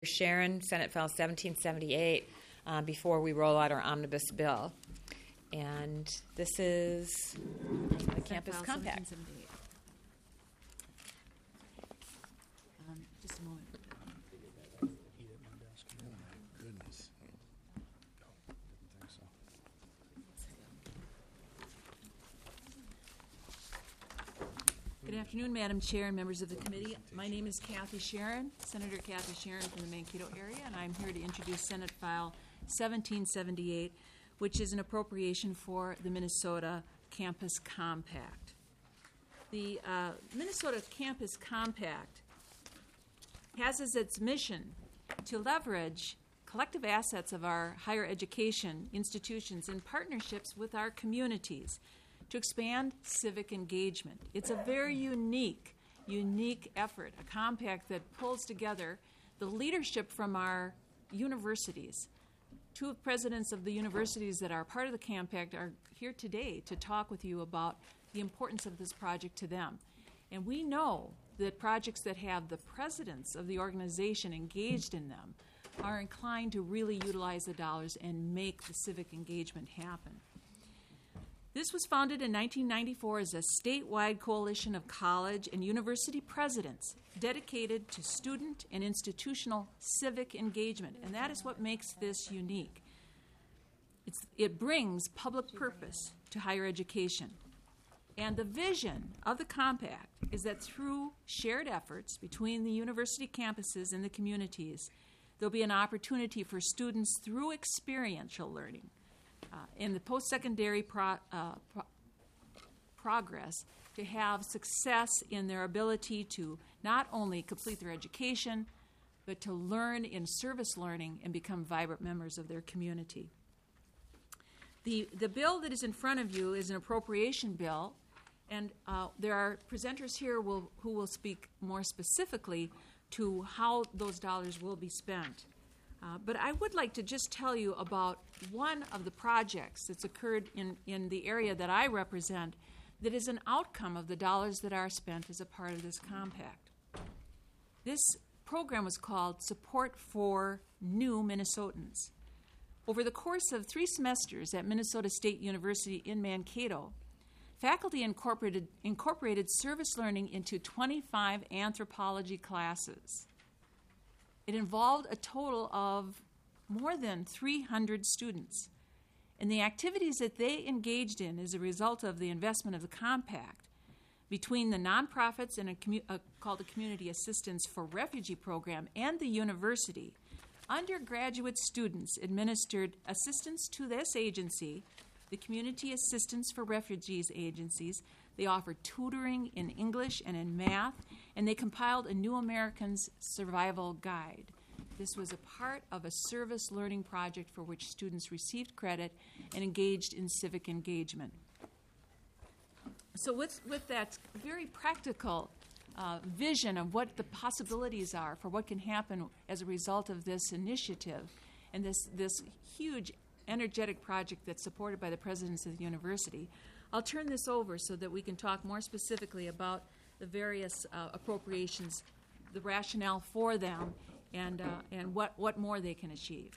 Sharon, Senate File 1778, before we roll out our omnibus bill. And this is the Campus Compact. Just a moment. Good afternoon, Madam Chair and members of the committee. My name is Kathy Sharon, Senator Kathy Sharon from the Mankato area, and I'm here to introduce Senate File 1778, which is an appropriation for the Minnesota Campus Compact. The Minnesota Campus Compact has as its mission to leverage collective assets of our higher education institutions in partnerships with our communities to expand civic engagement. It's a very unique effort, a compact that pulls together the leadership from our universities. Two presidents of the universities that are part of the compact are here today to talk with you about the importance of this project to them. And we know that projects that have the presidents of the organization engaged in them are inclined to really utilize the dollars and make the civic engagement happen. This was founded in 1994 as a statewide coalition of college and university presidents dedicated to student and institutional civic engagement, and that is what makes this unique. It brings public purpose to higher education. And the vision of the compact is that through shared efforts between the university campuses and the communities, there'll be an opportunity for students through experiential learning in the post-secondary progress to have success in their ability to not only complete their education, but to learn in service learning and become vibrant members of their community. The bill that is in front of you is an appropriation bill, and there are presenters here who will speak more specifically to how those dollars will be spent. But I would like to just tell you about one of the projects that's occurred in the area that I represent that is an outcome of the dollars that are spent as a part of this compact. This program was called Support for New Minnesotans. Over the course of 3 semesters at Minnesota State University in Mankato, faculty incorporated service learning into 25 anthropology classes. It involved a total of more than 300 students. And the activities that they engaged in as a result of the investment of the compact between the nonprofits and called the Community Assistance for Refugee Program and the university, undergraduate students administered assistance to this agency, the Community Assistance for Refugees agencies. They offered tutoring in English and in math, and they compiled a New Americans Survival Guide. This was a part of a service learning project for which students received credit and engaged in civic engagement. So with that very practical vision of what the possibilities are for what can happen as a result of this initiative and this huge energetic project that's supported by the presidents of the university, I'll turn this over so that we can talk more specifically about the various appropriations, the rationale for them, and what more they can achieve.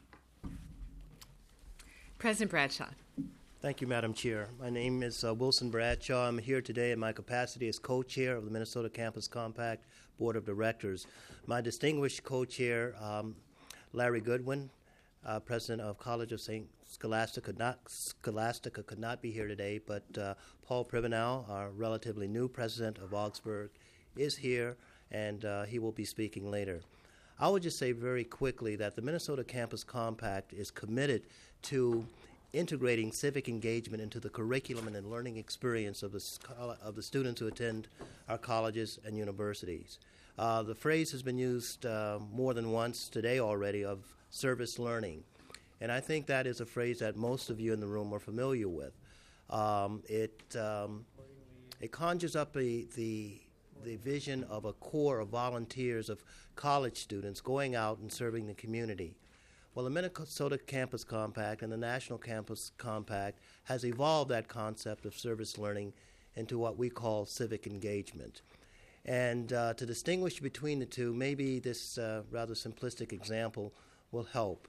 President Bradshaw. Thank you, Madam Chair. My name is Wilson Bradshaw. I'm here today in my capacity as co-chair of the Minnesota Campus Compact Board of Directors. My distinguished co-chair, Larry Goodwin, president of College of St. Scholastica, could not be here today, but Paul Pribenow, our relatively new president of Augsburg, is here, and he will be speaking later. I would just say very quickly that the Minnesota Campus Compact is committed to integrating civic engagement into the curriculum and learning experience of the students who attend our colleges and universities. The phrase has been used more than once today already of service learning, and I think that is a phrase that most of you in the room are familiar with. It conjures up the vision of a corps of volunteers of college students going out and serving the community. Well, the Minnesota Campus Compact and the National Campus Compact has evolved that concept of service learning into what we call civic engagement. And to distinguish between the two, maybe this rather simplistic example will help.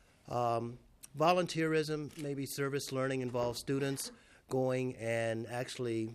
Volunteerism, maybe service learning, involves students going and actually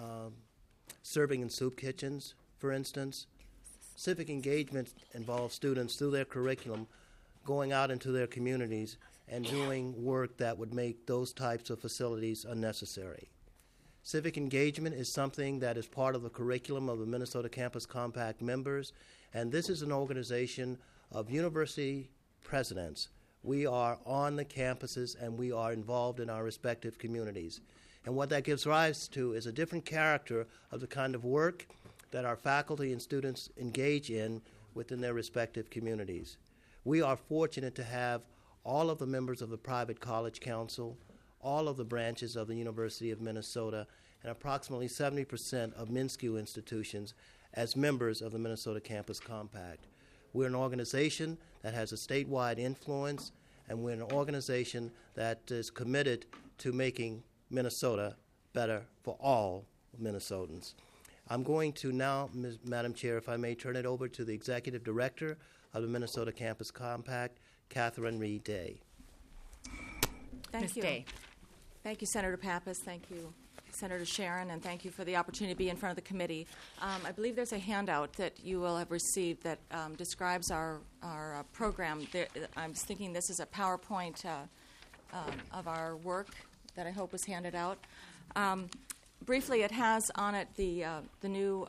serving in soup kitchens, for instance. Civic engagement involves students through their curriculum going out into their communities and doing work that would make those types of facilities unnecessary. Civic engagement is something that is part of the curriculum of the Minnesota Campus Compact members, and this is an organization of university presidents. We are on the campuses and we are involved in our respective communities. And what that gives rise to is a different character of the kind of work that our faculty and students engage in within their respective communities. We are fortunate to have all of the members of the Private College Council, all of the branches of the University of Minnesota, and approximately 70% of MnSCU institutions as members of the Minnesota Campus Compact. We're an organization that has a statewide influence, and we're an organization that is committed to making Minnesota better for all Minnesotans. I'm going to now, Madam Chair, if I may, turn it over to the Executive Director of the Minnesota Campus Compact, Catherine Reed Day. Thank Ms. you. Day. Thank you, Senator Pappas. Thank you, Senator Sharon, and thank you for the opportunity to be in front of the committee. I believe there's a handout that you will have received that describes our program. I was thinking this is a PowerPoint of our work that I hope was handed out. Briefly, it has on it the new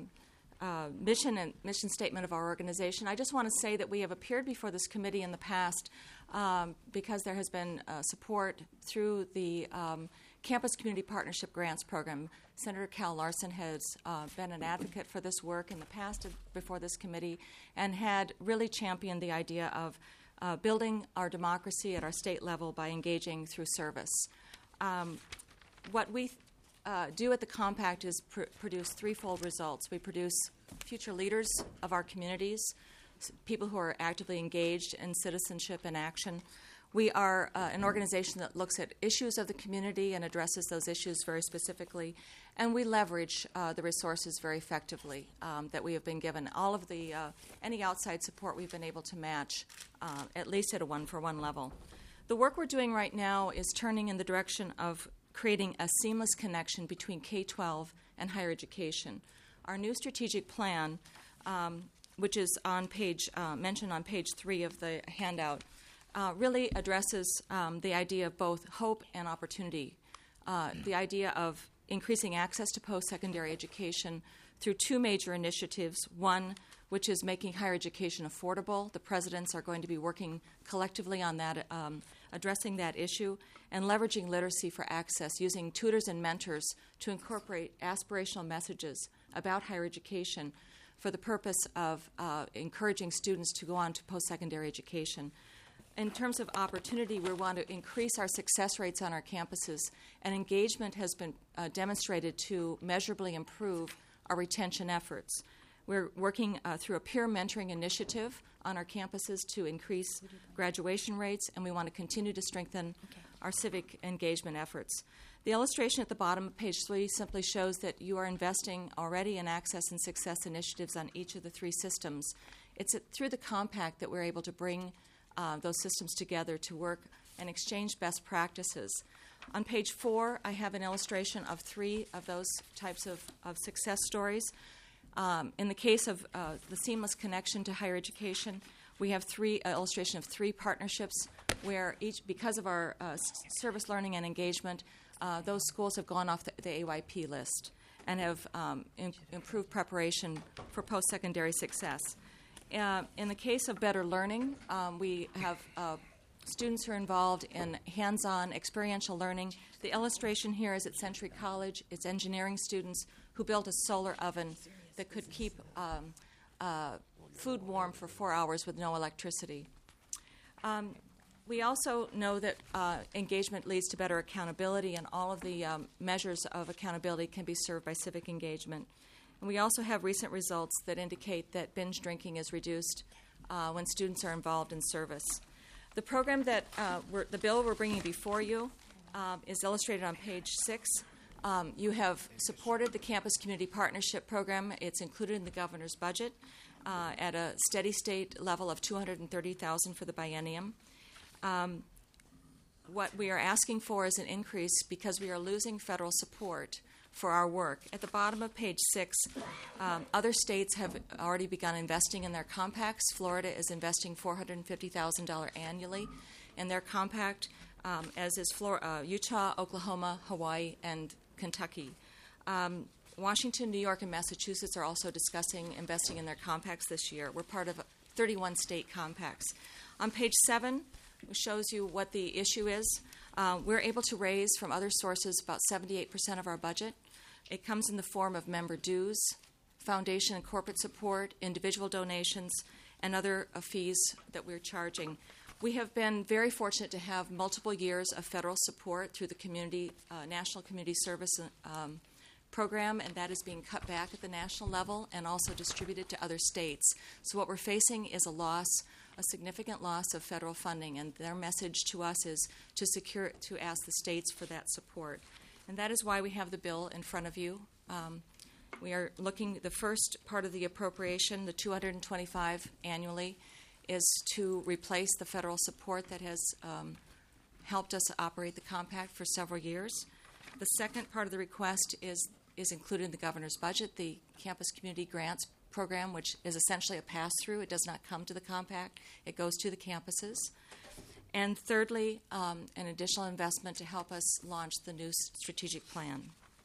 mission statement of our organization. I just want to say that we have appeared before this committee in the past because there has been support through the Campus Community Partnership Grants Program. Senator Cal Larson has been an advocate for this work in the past before this committee and had really championed the idea of building our democracy at our state level by engaging through service. What we do at the Compact is produce threefold results. We produce future leaders of our communities, people who are actively engaged in citizenship and action. We are an organization that looks at issues of the community and addresses those issues very specifically, and we leverage the resources very effectively that we have been given. All of the any outside support we've been able to match, at least at a one-for-one level. The work we're doing right now is turning in the direction of creating a seamless connection between K-12 and higher education. Our new strategic plan, which is on mentioned on page 3 of the handout, really addresses the idea of both hope and opportunity, the idea of increasing access to post-secondary education through 2 major initiatives. One, which is making higher education affordable. The presidents are going to be working collectively on that, addressing that issue, and leveraging literacy for access, using tutors and mentors to incorporate aspirational messages about higher education for the purpose of encouraging students to go on to post-secondary education. In terms of opportunity, we want to increase our success rates on our campuses, and engagement has been demonstrated to measurably improve our retention efforts. We're working through a peer mentoring initiative on our campuses to increase graduation rates, and we want to continue to strengthen our civic engagement efforts. The illustration at the bottom of page 3 simply shows that you are investing already in access and success initiatives on each of the 3 systems. It's through the Compact that we're able to bring those systems together to work and exchange best practices. On page 4, I have an illustration of 3 of those types of success stories. In the case of the seamless connection to higher education, we have illustration of 3 partnerships where each, because of our service learning and engagement, those schools have gone off the AYP list and have improved preparation for post-secondary success. In the case of better learning, we have students who are involved in hands-on experiential learning. The illustration here is at Century College. It's engineering students who built a solar oven that could keep food warm for 4 hours with no electricity. We also know that engagement leads to better accountability, and all of the measures of accountability can be served by civic engagement. And we also have recent results that indicate that binge drinking is reduced when students are involved in service. The program that the bill we're bringing before you is illustrated on page 6. You have supported the Campus Community Partnership Program. It's included in the governor's budget at a steady state level of $230,000 for the biennium. What we are asking for is an increase because we are losing federal support for our work. At the bottom of page 6, other states have already begun investing in their compacts. Florida is investing $450,000 annually in their compact, as is Utah, Oklahoma, Hawaii, and Kentucky. Washington, New York, and Massachusetts are also discussing investing in their compacts this year. We're part of 31 state compacts. On page 7, it shows you what the issue is. We're able to raise from other sources about 78% of our budget. It comes in the form of member dues, foundation and corporate support, individual donations, and other fees that we're charging. We have been very fortunate to have multiple years of federal support through the community, National Community Service program, and that is being cut back at the national level and also distributed to other states. So what we're facing is a significant loss of federal funding, and their message to us is to ask the states for that support. And that is why we have the bill in front of you. We are looking, the first part of the appropriation, the $225 annually, is to replace the federal support that has helped us operate the compact for several years. The second part of the request is included in the governor's budget, the Campus Community Grants program, which is essentially a pass-through. It does not come to the compact. It goes to the campuses. And thirdly, an additional investment to help us launch the new strategic plan.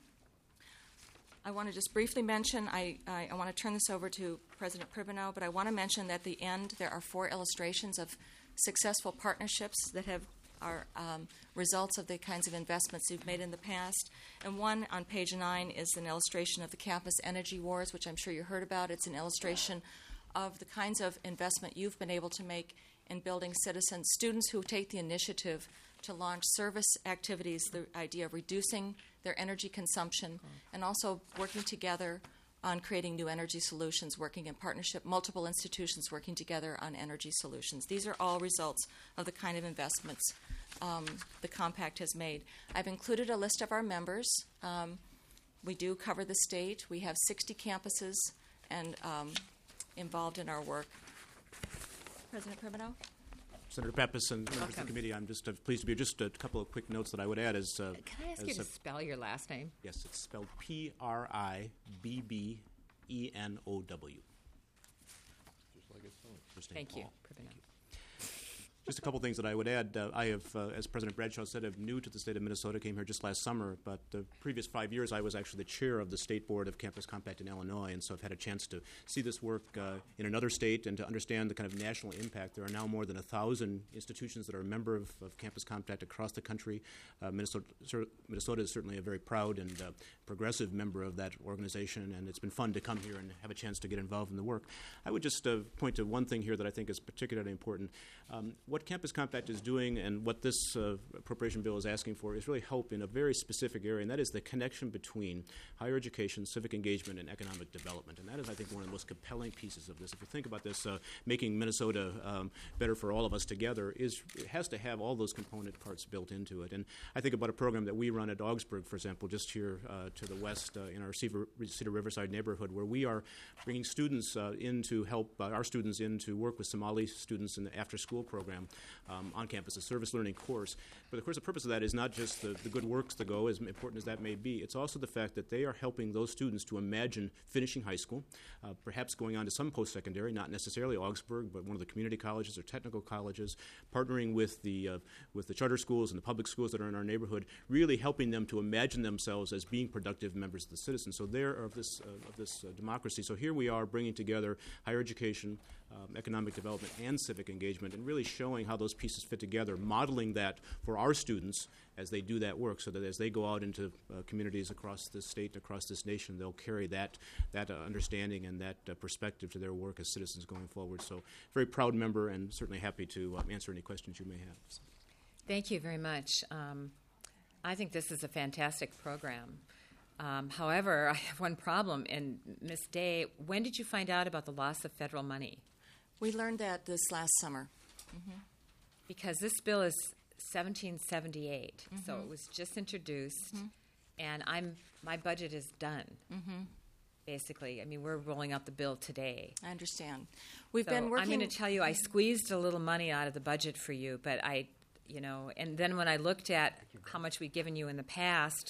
I want to just briefly mention, I want to turn this over to President Pribenow, but I want to mention that at the end there are 4 illustrations of successful partnerships that are results of the kinds of investments you've made in the past. And one on page 9 is an illustration of the Campus Energy Wars, which I'm sure you heard about. It's an illustration of the kinds of investment you've been able to make in building citizens, students who take the initiative to launch service activities, the idea of reducing their energy consumption, and also working together on creating new energy solutions, working in partnership, multiple institutions working together on energy solutions. These are all results of the kind of investments the compact has made. I've included a list of our members. We do cover the state. We have 60 campuses and involved in our work. President Pribenow? Senator Pappas and members of the committee, I'm just pleased to be here. Just a couple of quick notes that I would add. Can I ask you to spell your last name? Yes, it's spelled Pribbenow. Just like it's spelled. First name Thank you. Paul. Just a couple things that I would add. I have, as President Bradshaw said, I'm new to the state of Minnesota, came here just last summer, but the previous 5 years I was actually the chair of the State Board of Campus Compact in Illinois, and so I've had a chance to see this work in another state and to understand the kind of national impact. There are now more than 1,000 institutions that are a member of Campus Compact across the country. Minnesota is certainly a very proud and progressive member of that organization, and it's been fun to come here and have a chance to get involved in the work. I would just point to one thing here that I think is particularly important. What Campus Compact is doing and what this appropriation bill is asking for is really help in a very specific area, and that is the connection between higher education, civic engagement, and economic development. And that is, I think, one of the most compelling pieces of this. If you think about this, making Minnesota better for all of us together, it has to have all those component parts built into it. And I think about a program that we run at Augsburg, for example, just here to the west in our Cedar Riverside neighborhood, where we are bringing students in to help our students in to work with Somali students in the after-school program on campus, a service learning course. But of course the purpose of that is not just the good works to go, as important as that may be. It's also the fact that they are helping those students to imagine finishing high school, perhaps going on to some post-secondary, not necessarily Augsburg, but one of the community colleges or technical colleges, partnering with the charter schools and the public schools that are in our neighborhood, really helping them to imagine themselves as being productive members of the citizen. So they're of this democracy. So here we are bringing together higher education, economic development, and civic engagement, and really showing how those pieces fit together, modeling that for our students as they do that work, so that as they go out into communities across this state and across this nation, they'll carry that understanding and that perspective to their work as citizens going forward. So very proud member, and certainly happy to answer any questions you may have. Thank you very much. I think this is a fantastic program. However, I have one problem. And Ms. Day, when did you find out about the loss of federal money? We learned that this last summer. Mm-hmm. Because this bill is 1778, so it was just introduced, and my budget is done. Basically, I mean, we're rolling out the bill today. I understand. We've So been working. I'm going to tell you, I squeezed a little money out of the budget for you, but and then when I looked at how much we'd given you in the past,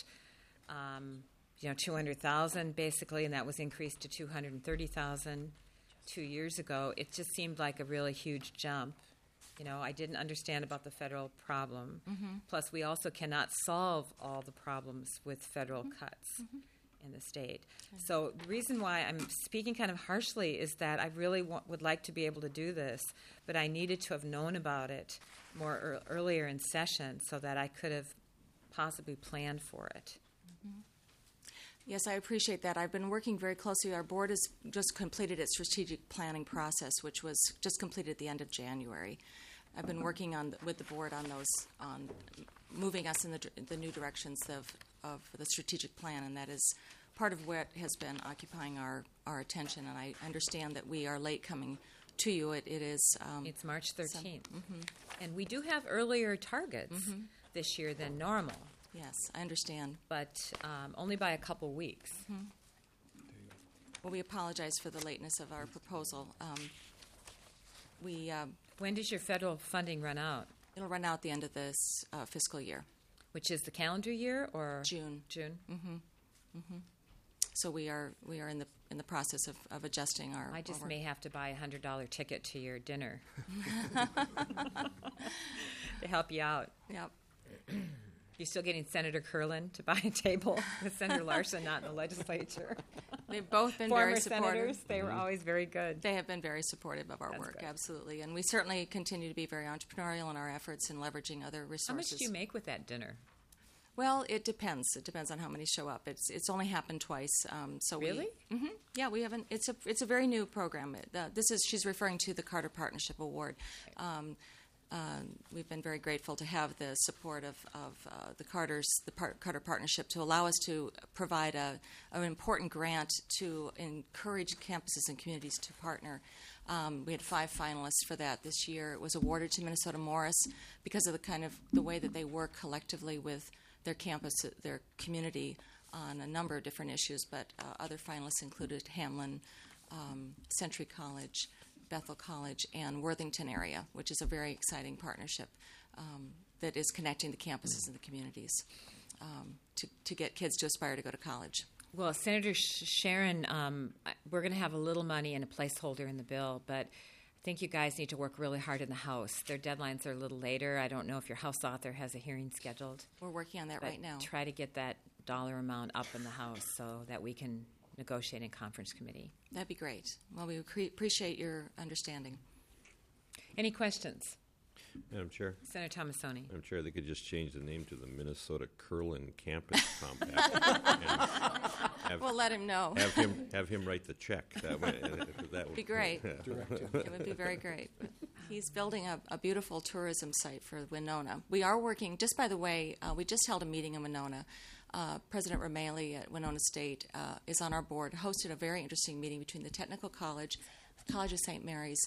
200,000 basically, and that was increased to 230,000 2 years ago. It just seemed like a really huge jump. I didn't understand about the federal problem. Plus, we also cannot solve all the problems with federal cuts in the state. So the reason why I'm speaking kind of harshly is that I really would like to be able to do this, but I needed to have known about it more earlier in session so that I could have possibly planned for it. Yes, I appreciate that. I've been working very closely. Our board has just completed its strategic planning process, which was just completed at the end of January. I've been working with the board on moving us in the new directions of the strategic plan, and that is part of what has been occupying our attention. And I understand that we are late coming to you. It is. It's March 13th. And we do have earlier targets this year than normal, Yes, I understand. but only by a couple weeks. Well, we apologize for the lateness of our proposal. When does your federal funding run out? It'll run out at the end of this fiscal year, Which is the calendar year or June. June? So we are in the process of adjusting our. I just our work. may have to buy a $100 ticket to your dinner to help you out. Yep. You still getting Senator Curlin to buy a table with Senator Larson not in the legislature? They've both been Former very supportive. senators, they were always very good. They have been very supportive of our That's work, good. absolutely. And we certainly continue to be very entrepreneurial in our efforts in leveraging other resources. How much do you make with that dinner? Well, it depends. It depends on how many show up. It's only happened twice. So Really? Yeah, we haven't. It's a very new program. She's referring to the Carter Partnership Award. We've been very grateful to have the support of the Carter Partnership to allow us to provide an important grant to encourage campuses and communities to partner. We had 5 finalists for that this year. It was awarded to Minnesota Morris because of the way that they work collectively with their campus, their community on a number of different issues. But other finalists included Hamlin, Century College, Bethel College, and Worthington area, which is a very exciting partnership that is connecting the campuses and the communities to get kids to aspire to go to college. Well, Senator Sharon, we're going to have a little money and a placeholder in the bill, but I think you guys need to work really hard in the House. Their deadlines are a little later. I don't know if your House author has a hearing scheduled. We're working on that But right now. try to get that dollar amount up in the House so that we can negotiate in conference committee. That'd be great. Well, we appreciate your understanding. Any questions? Madam Chair, Senator Tomassoni. Madam Chair, they could just change the name to the Minnesota Curlin Campus Compact. And We'll let him know. have him write the check. That would be great. It would be very great. But he's building a beautiful tourism site for Winona. We are working, just by the way, we just held a meeting in Winona. President Romali at Winona State is on our board, hosted a very interesting meeting between the Technical College, College of St. Mary's,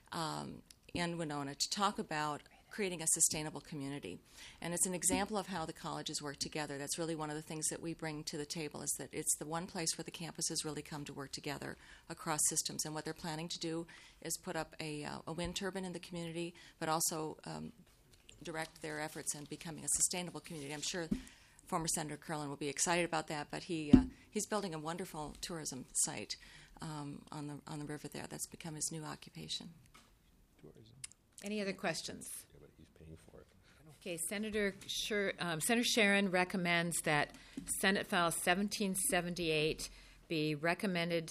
and Winona to talk about creating a sustainable community. And it's an example of how the colleges work together. That's really one of the things that we bring to the table, is that it's the one place where the campuses really come to work together across systems. And what they're planning to do is put up a wind turbine in the community, but also direct their efforts in becoming a sustainable community. I'm sure former Senator Curlin will be excited about that, but he's building a wonderful tourism site on the river there. That's become his new occupation. Any other questions? Yeah, but he's paying for it. Okay, Senator Sharon recommends that Senate File 1778 be recommended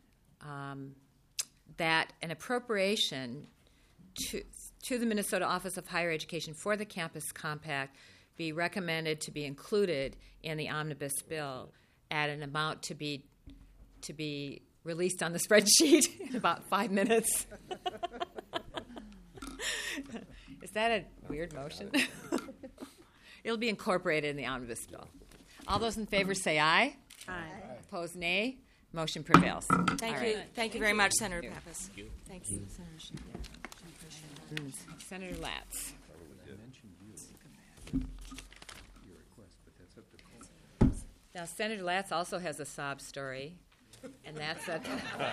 that an appropriation to the Minnesota Office of Higher Education for the Campus Compact be recommended to be included in the omnibus bill at an amount to be released on the spreadsheet in about 5 minutes. Is that a weird motion? It'll be incorporated in the omnibus bill. All those in favor say aye. Aye. Opposed, nay. Motion prevails. Thank All you. right. Thank you very much, Senator Pappas. Thank you. Senator Latz. Now, Senator Latz also has a sob story, and that's that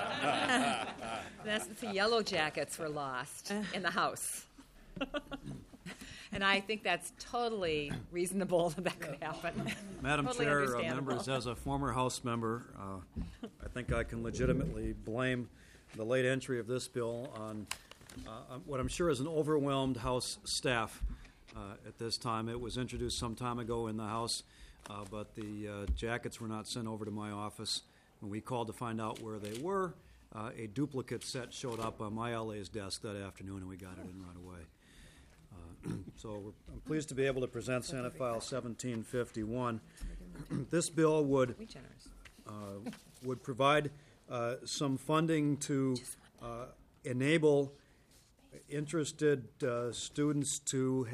the Yellow Jackets were lost in the House. And I think that's totally reasonable that could happen. Madam Totally Chair, understandable. members, as a former House member, I think I can legitimately blame the late entry of this bill on what I'm sure is an overwhelmed House staff at this time. It was introduced some time ago in the House, but the jackets were not sent over to my office. When we called to find out where they were, a duplicate set showed up on my LA's desk that afternoon, and we got it in right away. So I'm pleased to be able to present Senate File 1751. This bill would provide some funding to enable interested students to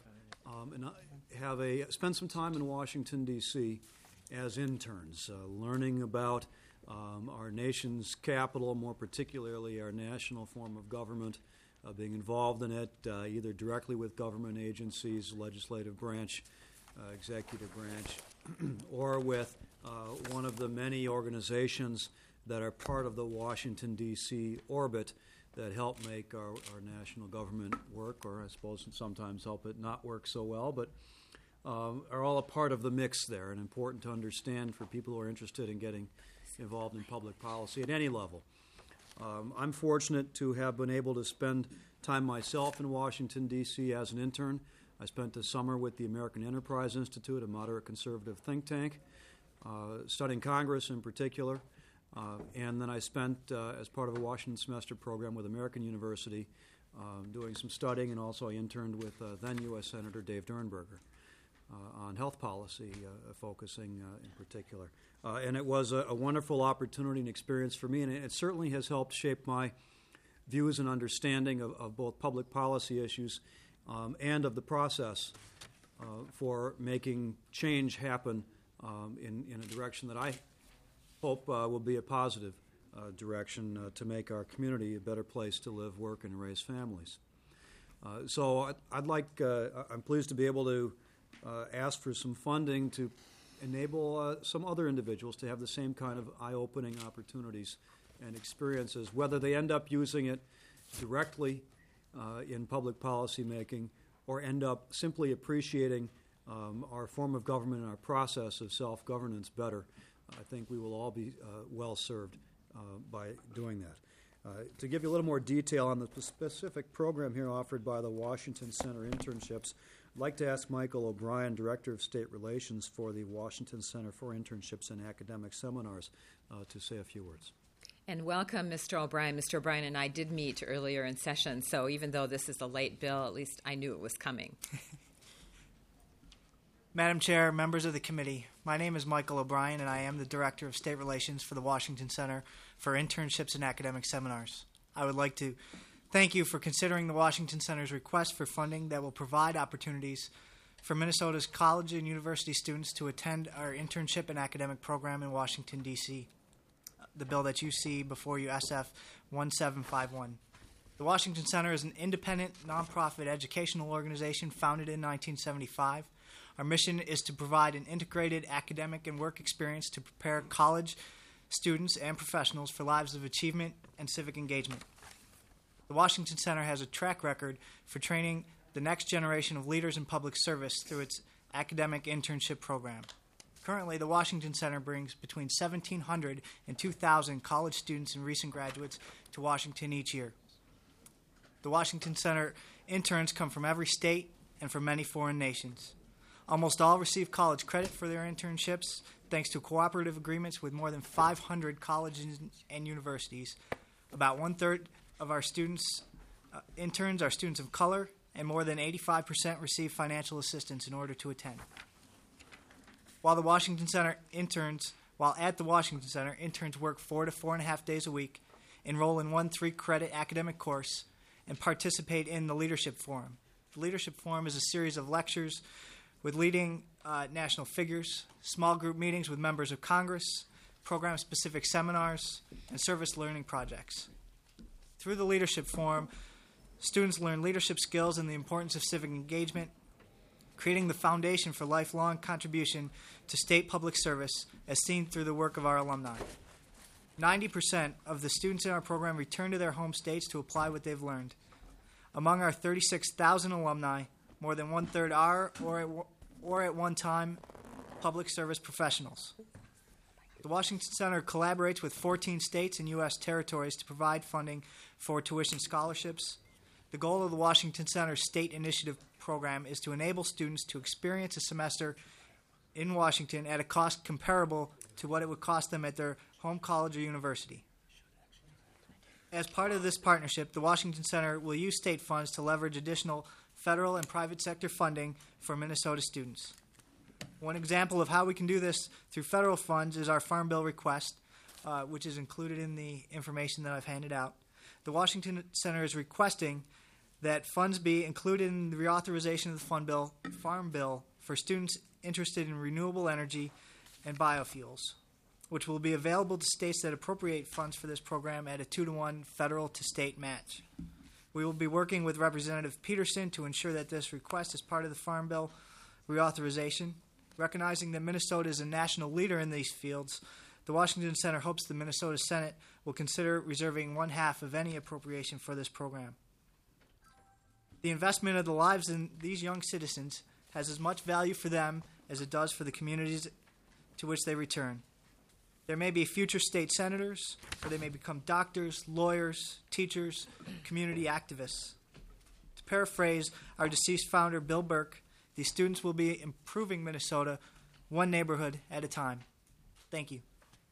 spend some time in Washington, D.C. as interns, learning about our nation's capital, more particularly our national form of government, being involved in it either directly with government agencies, legislative branch, executive branch, or with one of the many organizations that are part of the Washington, D.C. orbit that help make our national government work, or I suppose sometimes help it not work so well, but are all a part of the mix there and important to understand for people who are interested in getting involved in public policy at any level. I'm fortunate to have been able to spend time myself in Washington, D.C. as an intern. I spent the summer with the American Enterprise Institute, a moderate conservative think tank, studying Congress in particular. And then I spent, as part of a Washington semester program with American University, doing some studying, and also I interned with then U.S. Senator Dave Durenberger on health policy, focusing in particular. And it was a wonderful opportunity and experience for me, and it certainly has helped shape my views and understanding of both public policy issues and of the process for making change happen in a direction that I hope will be a positive direction to make our community a better place to live, work, and raise families. So I'm pleased to be able to ask for some funding to enable some other individuals to have the same kind of eye-opening opportunities and experiences, whether they end up using it directly in public policy making or end up simply appreciating our form of government and our process of self-governance better. I think we will all be well served by doing that. To give you a little more detail on the specific program here offered by the Washington Center Internships, I'd like to ask Michael O'Brien, Director of State Relations for the Washington Center for Internships and Academic Seminars, to say a few words. And welcome, Mr. O'Brien. Mr. O'Brien and I did meet earlier in session, so even though this is a late bill, at least I knew it was coming. Madam Chair, members of the committee, my name is Michael O'Brien, and I am the Director of State Relations for the Washington Center for Internships and Academic Seminars. I would like to thank you for considering the Washington Center's request for funding that will provide opportunities for Minnesota's college and university students to attend our internship and academic program in Washington, D.C., the bill that you see before you, SF 1751. The Washington Center is an independent, nonprofit educational organization founded in 1975. Our mission is to provide an integrated academic and work experience to prepare college students and professionals for lives of achievement and civic engagement. The Washington Center has a track record for training the next generation of leaders in public service through its academic internship program. Currently, the Washington Center brings between 1,700 and 2,000 college students and recent graduates to Washington each year. The Washington Center interns come from every state and from many foreign nations. Almost all receive college credit for their internships thanks to cooperative agreements with more than 500 colleges and universities. About one-third of our interns are students of color, and more than 85% receive financial assistance in order to attend. While at the Washington Center, interns work 4 to 4.5 days a week, enroll in one 3-credit academic course, and participate in the Leadership Forum. The Leadership Forum is a series of lectures with leading national figures, small group meetings with members of Congress, program-specific seminars, and service learning projects. Through the Leadership Forum, students learn leadership skills and the importance of civic engagement, creating the foundation for lifelong contribution to state public service as seen through the work of our alumni. 90% of the students in our program return to their home states to apply what they've learned. Among our 36,000 alumni, more than one-third are or at one time public service professionals. The Washington Center collaborates with 14 states and U.S. territories to provide funding for tuition scholarships. The goal of the Washington Center State Initiative Program is to enable students to experience a semester in Washington at a cost comparable to what it would cost them at their home college or university. As part of this partnership, the Washington Center will use state funds to leverage additional federal and private sector funding for Minnesota students. One example of how we can do this through federal funds is our Farm Bill request, which is included in the information that I've handed out. The Washington Center is requesting that funds be included in the reauthorization of the Farm Bill for students interested in renewable energy and biofuels, which will be available to states that appropriate funds for this program at a 2-to-1 federal to state match. We will be working with Representative Peterson to ensure that this request is part of the Farm Bill reauthorization. Recognizing that Minnesota is a national leader in these fields, the Washington Center hopes the Minnesota Senate will consider reserving 1/2 of any appropriation for this program. The investment of the lives in these young citizens has as much value for them as it does for the communities to which they return. There may be future state senators, or they may become doctors, lawyers, teachers, community activists. To paraphrase our deceased founder, Bill Burke, these students will be improving Minnesota one neighborhood at a time. Thank you.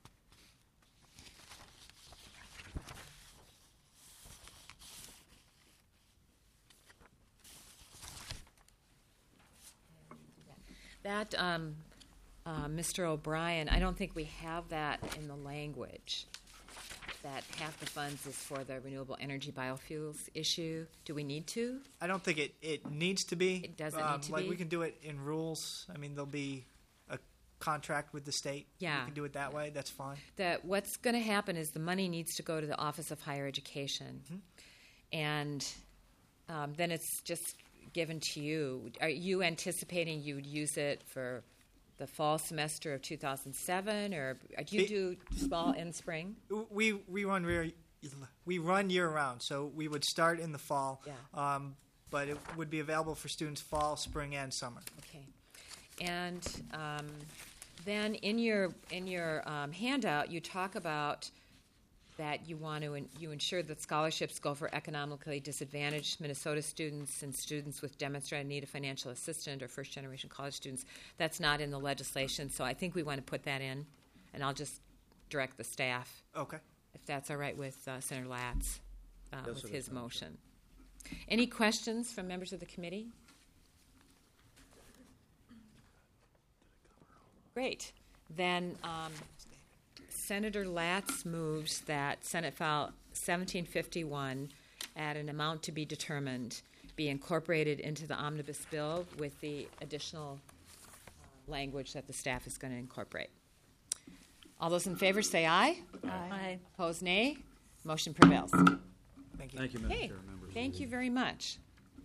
That, Mr. O'Brien, I don't think we have that in the language, that half the funds is for the renewable energy biofuels issue. Do we need to? I don't think it needs to be. It doesn't need to like be? we can do it in rules. I mean, there'll be a contract with the state. Yeah. We can do it that way. That's fine. That what's going to happen is the money needs to go to the Office of Higher Education, and then it's just given to you. Are you anticipating you would use it for the fall semester of 2007, or do you do fall and spring? We run year round, so we would start in the fall. Yeah. But it would be available for students fall, spring, and summer. Okay, and then in your handout, you talk about that you want to you ensure that scholarships go for economically disadvantaged Minnesota students and students with demonstrated need of financial assistance or first-generation college students. That's not in the legislation, so I think we want to put that in, and I'll just direct the staff, Okay. if that's all right with Senator Latz, with his motion. Any questions from members of the committee? Great. Then Senator Latz moves that Senate File 1751 at an amount to be determined be incorporated into the omnibus bill with the additional language that the staff is going to incorporate. All those in favor say aye. Aye. Opposed, nay. Motion prevails. Thank you. Thank you, Madam Hey, Chair, members. of thank the you very much.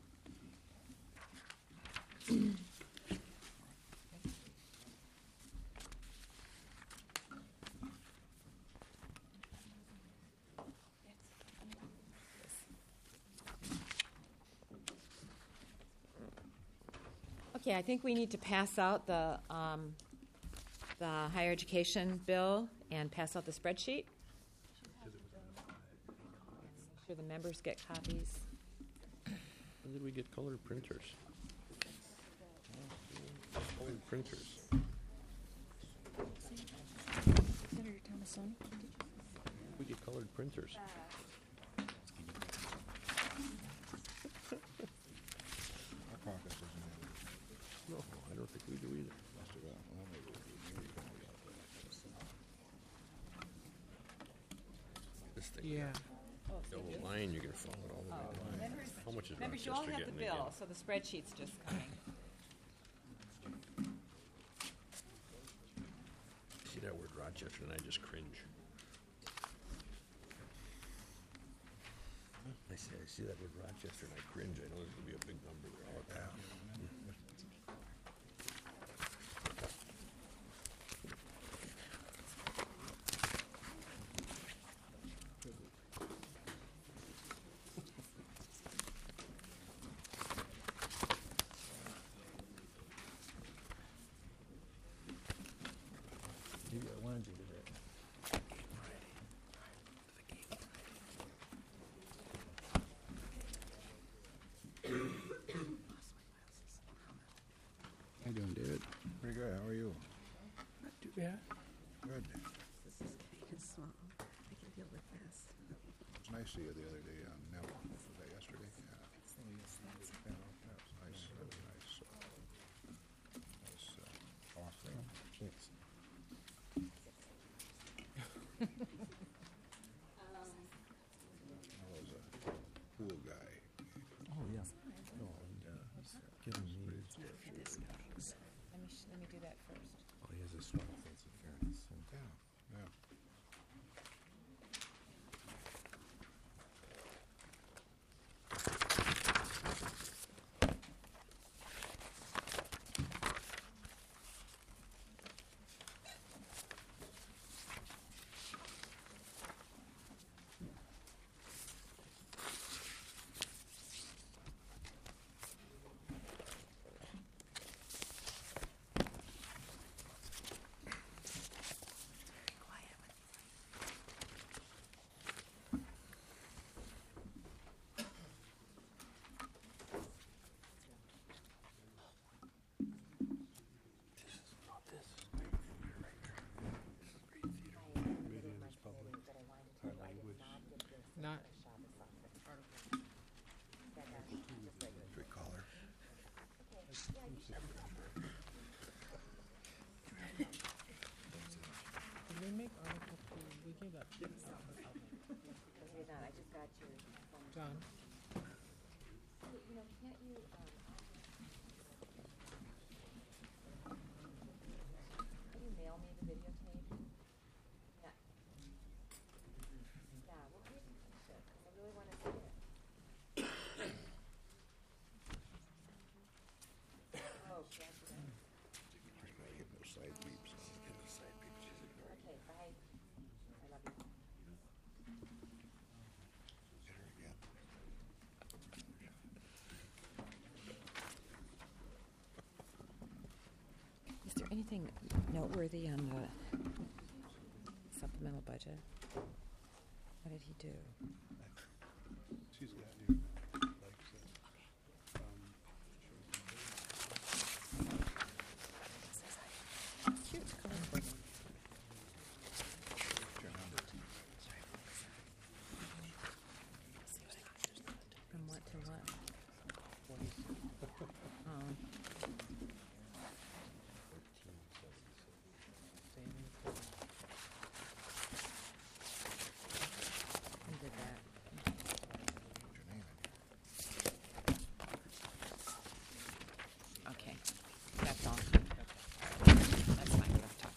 Okay, I think we need to pass out the higher education bill and pass out the spreadsheet. Make sure the members get copies. When did we get colored printers? Colored printers. Senator Thomasoni? We get colored printers. No, I don't think we do either. This thing. Yeah. Yellow line, you can follow it all the way down. How much is Members, you all Rochester have the getting bill, again? so the spreadsheet's just coming. See that word Rochester and I just cringe. I see that word Rochester and I cringe. I know there's going to be a big number there all the time. Yeah. Good. It's small. I can deal with this. It was nice to see you the other day on Nell. Was that yesterday? Yeah. That was nice. That was nice. Nice offering. Cheers. I was a pool guy. Oh, yeah. No, giving me. Let me do that first. Oh, he has a strong sense of fairness. Yeah, yeah. Not. Good caller. Did we make Article 2? We gave that. I just got your John. Can't you? Can you mail me the videotape? Yeah. Yeah. Well, maybe you should, 'cause I really want to see it. Oh, that's it. Give no side peeps. Give no side peeps. Okay, bye. I love you. Hit her again. Is there anything noteworthy on the supplemental budget? What did he do? She's got you. Likes it. Cute, colorful. Your number. From what to what? Oh. Who did that? Put your name in. Okay, that's all. That's fine, we don't have to talk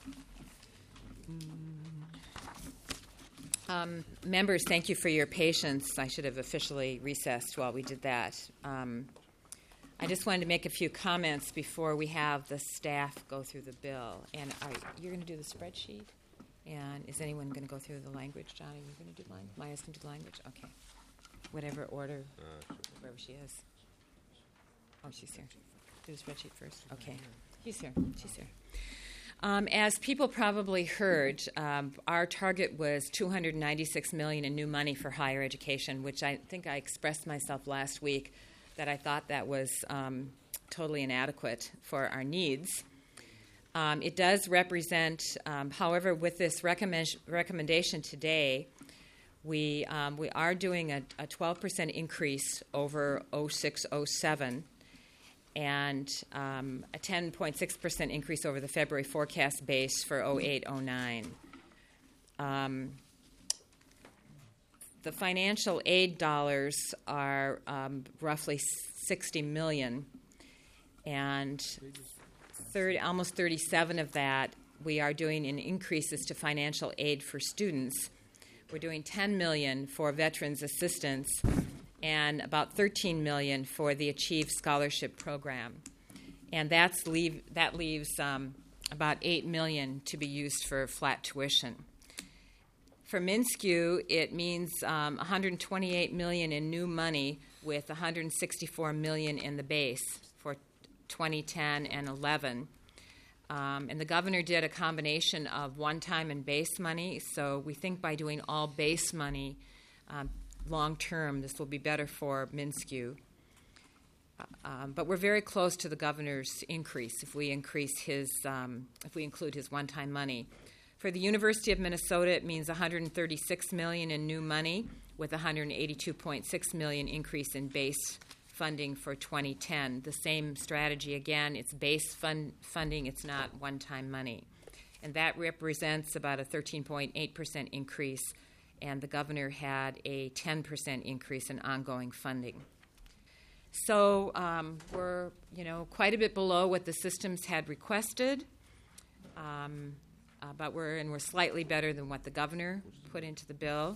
about it. Members, thank you for your patience. I should have officially recessed while we did that. I just wanted to make a few comments before we have the staff go through the bill. And you're going to do the spreadsheet? And is anyone going to go through the language? John, are you going to do language? Maya's going to do the language? Okay. Whatever order, wherever she is. Oh, she's here. Do the spreadsheet first. Okay. She's here. She's here. As people probably heard, our target was $296 million in new money for higher education, which I think I expressed myself last week that I thought that was totally inadequate for our needs. It does represent, however, with this recommendation today, we are doing a 12% increase over 06-07 and a 10.6% increase over the February forecast base for 08-09. The financial aid dollars are roughly $60 million, and almost 37 of that we are doing in increases to financial aid for students. We're doing $10 million for veterans assistance and about $13 million for the Achieve Scholarship Program. And that leaves about $8 million to be used for flat tuition. For MnSCU, it means $128 million in new money with $164 million in the base for 2010 and 11. And the governor did a combination of one-time and base money, so we think by doing all base money long-term, this will be better for MnSCU. But we're very close to the governor's increase if we increase his, if we include his one-time money. For the University of Minnesota, it means $136 million in new money with $182.6 million increase in base funding for 2010. The same strategy again, it's base funding, it's not one-time money. And that represents about a 13.8% increase, and the governor had a 10% increase in ongoing funding. So we're, quite a bit below what the systems had requested, but we're slightly better than what the governor put into the bill.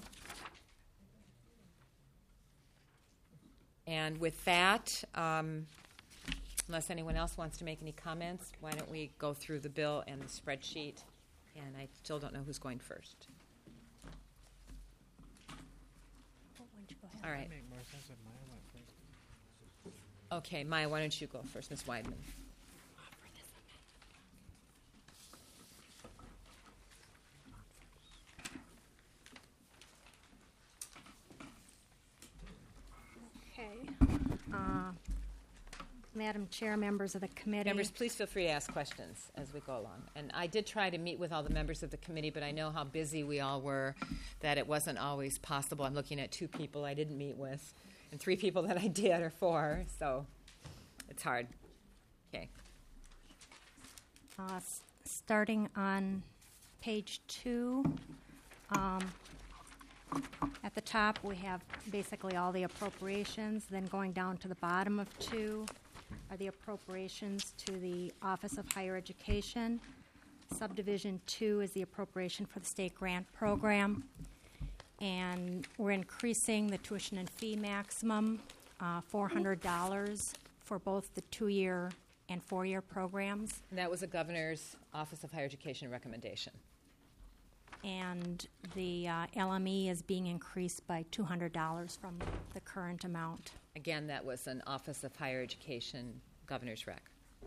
And with that, unless anyone else wants to make any comments, why don't we go through the bill and the spreadsheet? And I still don't know who's going first. All right. Okay, Maya, why don't you go first, Ms. Weidman? Okay. Madam Chair, members of the committee. Members, please feel free to ask questions as we go along. And I did try to meet with all the members of the committee, but I know how busy we all were, that it wasn't always possible. I'm looking at 2 people I didn't meet with, and 3 people that I did, or 4, so it's hard. Okay. Starting on page 2, at the top we have basically all the appropriations. Then going down to the bottom of 2 are the appropriations to the Office of Higher Education. Subdivision 2 is the appropriation for the state grant program. And we're increasing the tuition and fee maximum, $400 for both the 2-year and 4-year programs. And that was the governor's Office of Higher Education recommendation. And the LME is being increased by $200 from the current amount. Again, that was an Office of Higher Education governor's rec.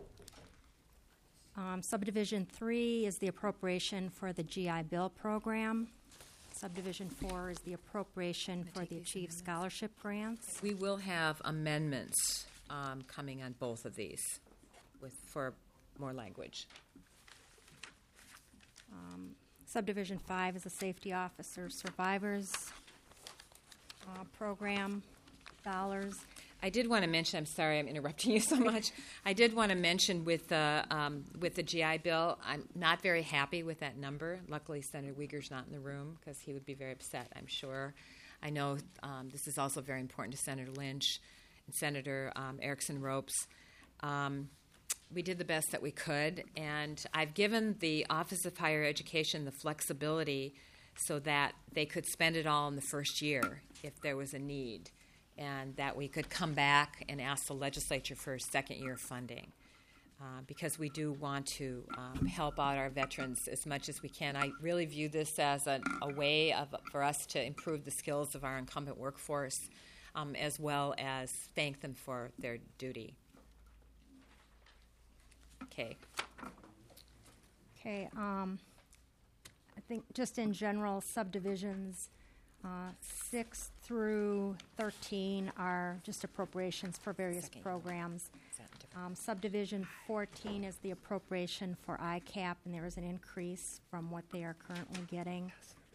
Subdivision 3 is the appropriation for the GI Bill program. Subdivision 4 is the appropriation for the Achieve Scholarship grants. We will have amendments coming on both of these for more language. Subdivision 5 is the Safety Officer Survivors program dollars. I did want to mention, I'm sorry I'm interrupting you so much. I did want to mention with the GI Bill, I'm not very happy with that number. Luckily, Senator Uyghur's not in the room because he would be very upset, I'm sure. I know this is also very important to Senator Lynch and Senator Erickson Ropes. We did the best that we could, and I've given the Office of Higher Education the flexibility so that they could spend it all in the first year if there was a need, and that we could come back and ask the legislature for second-year funding because we do want to help out our veterans as much as we can. I really view this as a way for us to improve the skills of our incumbent workforce as well as thank them for their duty. Okay. Okay. I think just in general, subdivisions 6 through 13 are just appropriations for various programs. Subdivision 14 is the appropriation for ICAP, and there is an increase from what they are currently getting.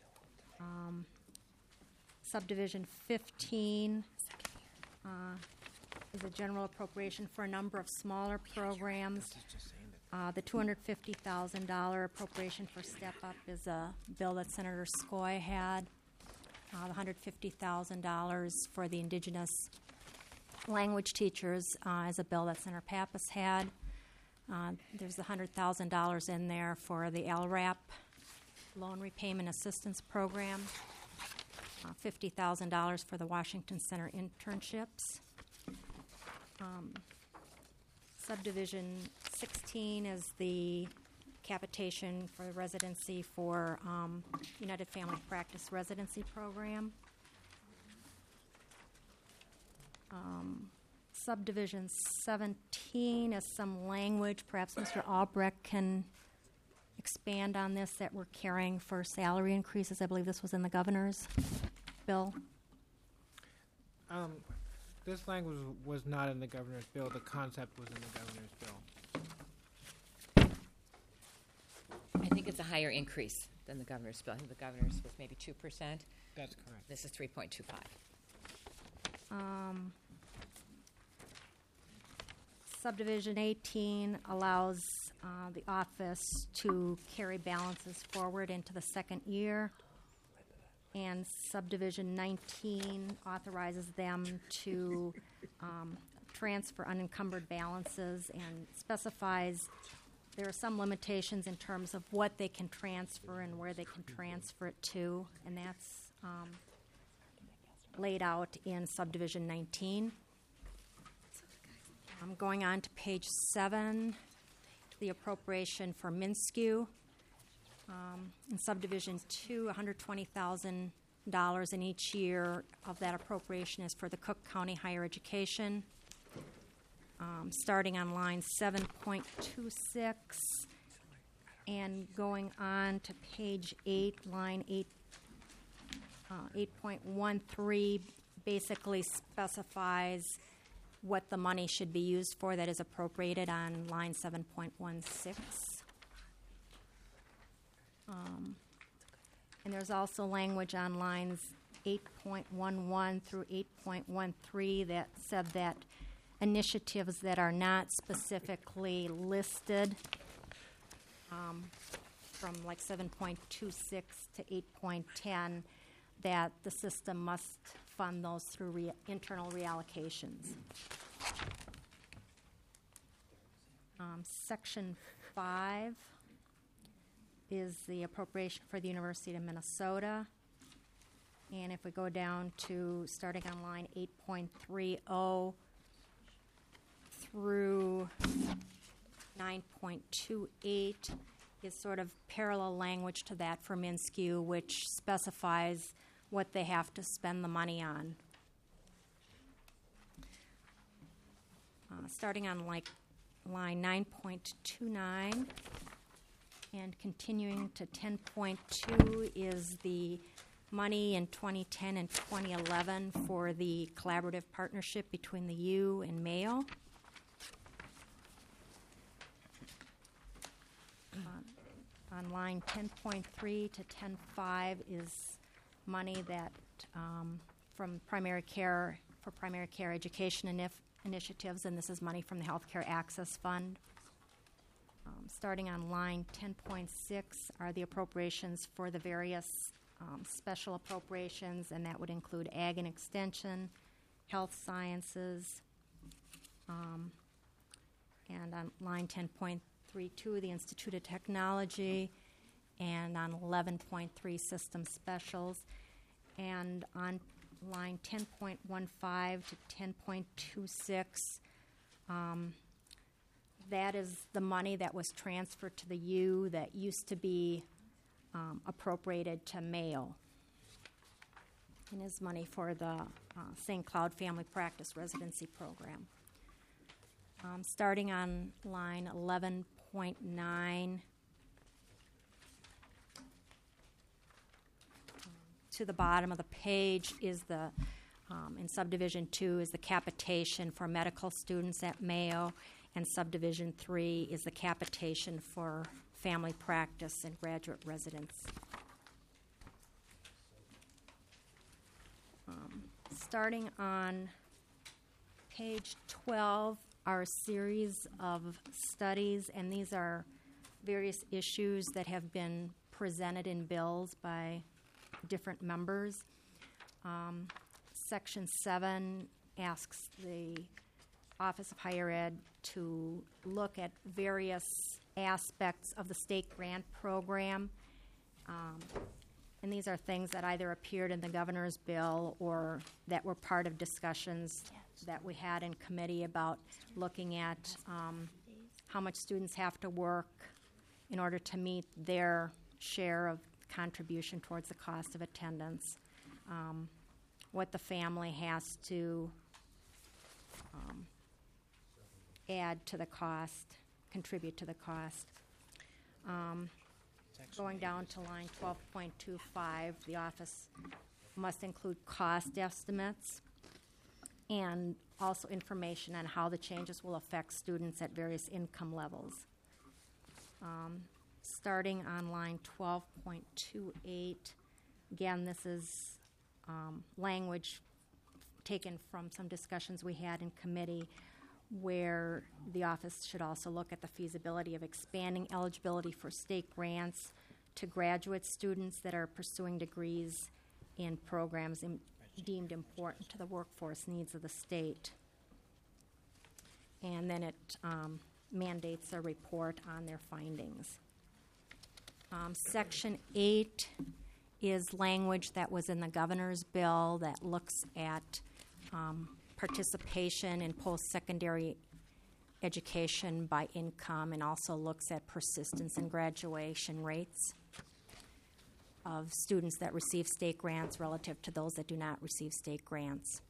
Subdivision 15 is a general appropriation for a number of smaller programs. The $250,000 appropriation for Step Up is a bill that Senator Skoye had. The $150,000 for the indigenous language teachers is a bill that Senator Pappas had. There's the $100,000 in there for the LRAP, Loan Repayment Assistance Program. $50,000 for the Washington Center internships. Subdivision 16 is the capitation for the residency for United Family Practice Residency Program. Subdivision 17 is some language. Perhaps Mr. Albrecht can expand on this, that we're carrying for salary increases. I believe this was in the governor's bill. This language was not in the governor's bill. The concept was in the governor's bill. I think it's a higher increase than the governor's bill. I think the governor's was maybe 2%. That's correct. This is 3.25. Subdivision 18 allows the office to carry balances forward into the second year. And subdivision 19 authorizes them to transfer unencumbered balances and specifies there are some limitations in terms of what they can transfer and where they can transfer it to, and that's laid out in subdivision 19. I'm going on to page 7, the appropriation for MNSCU. In subdivision 2, $120,000 in each year of that appropriation is for the Cook County Higher Education. Starting on line 7.26 and going on to page 8, line 8.13 basically specifies what the money should be used for that is appropriated on line 7.16. And there's also language on lines 8.11 through 8.13 that said that initiatives that are not specifically listed from like 7.26 to 8.10 that the system must fund those through internal reallocations. Section 5 is the appropriation for the University of Minnesota. And if we go down to starting on line 8.30 through 9.28 is sort of parallel language to that for MNSCU, which specifies what they have to spend the money on. Starting on line 9.29 and continuing to 10.2 is the money in 2010 and 2011 for the collaborative partnership between the U and Mayo. On line 10.3 to 10.5 is money that from primary care for primary care education initiatives, and this is money from the Healthcare Access Fund. Starting on line 10.6 are the appropriations for the various special appropriations, and that would include ag and extension, health sciences, and on line 10.32, the Institute of Technology, and on 11.3, system specials, and on line 10.15 to 10.26, that is the money that was transferred to the U that used to be appropriated to Mayo, and is money for the St. Cloud Family Practice Residency Program. Starting on line 11.9 to the bottom of the page is the, in subdivision 2 is the capitation for medical students at Mayo, and subdivision 3 is the capitation for family practice and graduate residents. Starting on page 12 are a series of studies, and these are various issues that have been presented in bills by different members. Section 7 asks the Office of Higher Ed to look at various aspects of the state grant program. And these are things that either appeared in the governor's bill or that were part of discussions that we had in committee about looking at how much students have to work in order to meet their share of contribution towards the cost of attendance, what the family has to add to the cost, contribute to the cost. Going down to line 12.25, the office must include cost estimates. and also information on how the changes will affect students at various income levels. Starting on line 12.28, again, this is language taken from some discussions we had in committee where the office should also look at the feasibility of expanding eligibility for state grants to graduate students that are pursuing degrees in programs deemed important to the workforce needs of the state. And then it mandates a report on their findings. Section 8 is language that was in the governor's bill that looks at participation in post-secondary education by income and also looks at persistence and graduation rates of students that receive state grants relative to those that do not receive state grants.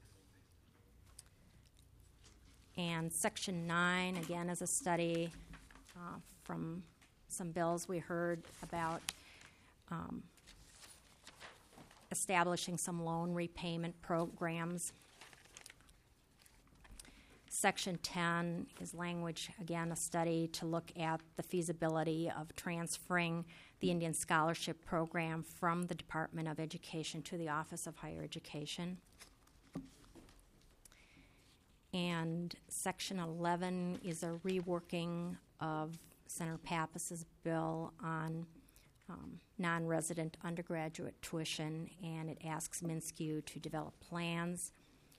And Section 9, again, is a study from some bills we heard about establishing some loan repayment programs. Section 10 is language, again, a study to look at the feasibility of transferring the Indian Scholarship Program from the Department of Education to the Office of Higher Education. And Section 11 is a reworking of Senator Pappas's bill on non-resident undergraduate tuition, and it asks MnSCU to develop plans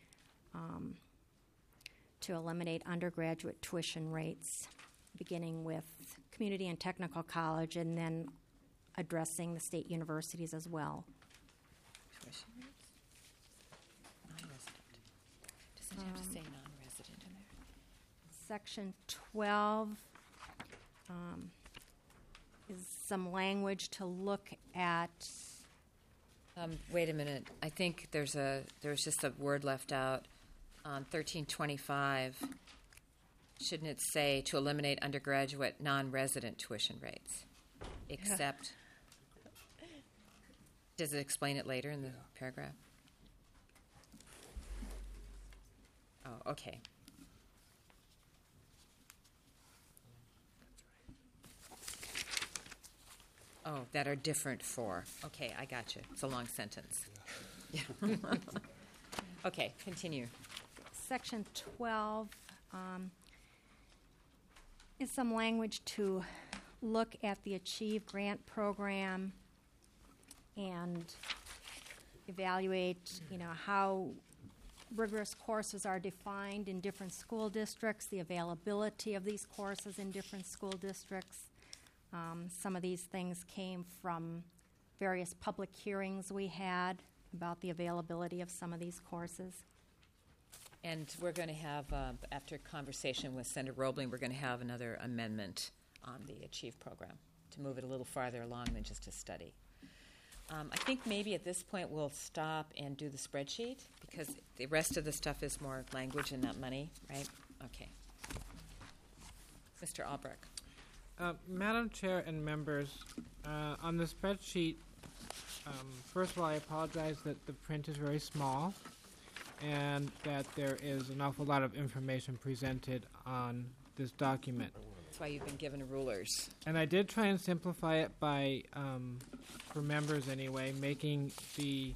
to eliminate undergraduate tuition rates, beginning with community and technical college, and then addressing the state universities as well. Tuition rates? Non-resident. Doesn't it have to say non-resident in there? Section 12 is some language to look at. Wait a minute. I think there's just a word left out on 1325. Shouldn't it say to eliminate undergraduate non-resident tuition rates? Except. Does it explain it later in the paragraph? Oh, okay. Oh, that are different for. Okay, I got you. It's a long sentence. Yeah. Okay, continue. Section 12 is some language to look at the Achieve grant program and evaluate, how rigorous courses are defined in different school districts, the availability of these courses in different school districts. Some of these things came from various public hearings we had about the availability of some of these courses. And we're going to have, after conversation with Senator Roebling, we're going to have another amendment on the Achieve program to move it a little farther along than just a study. I think maybe at this point we'll stop and do the spreadsheet because the rest of the stuff is more language and not money, right? Okay. Mr. Albrecht. Madam Chair and members, on the spreadsheet, first of all, I apologize that the print is very small and that there is an awful lot of information presented on this document. That's why you've been given rulers. And I did try and simplify it by, for members anyway, making the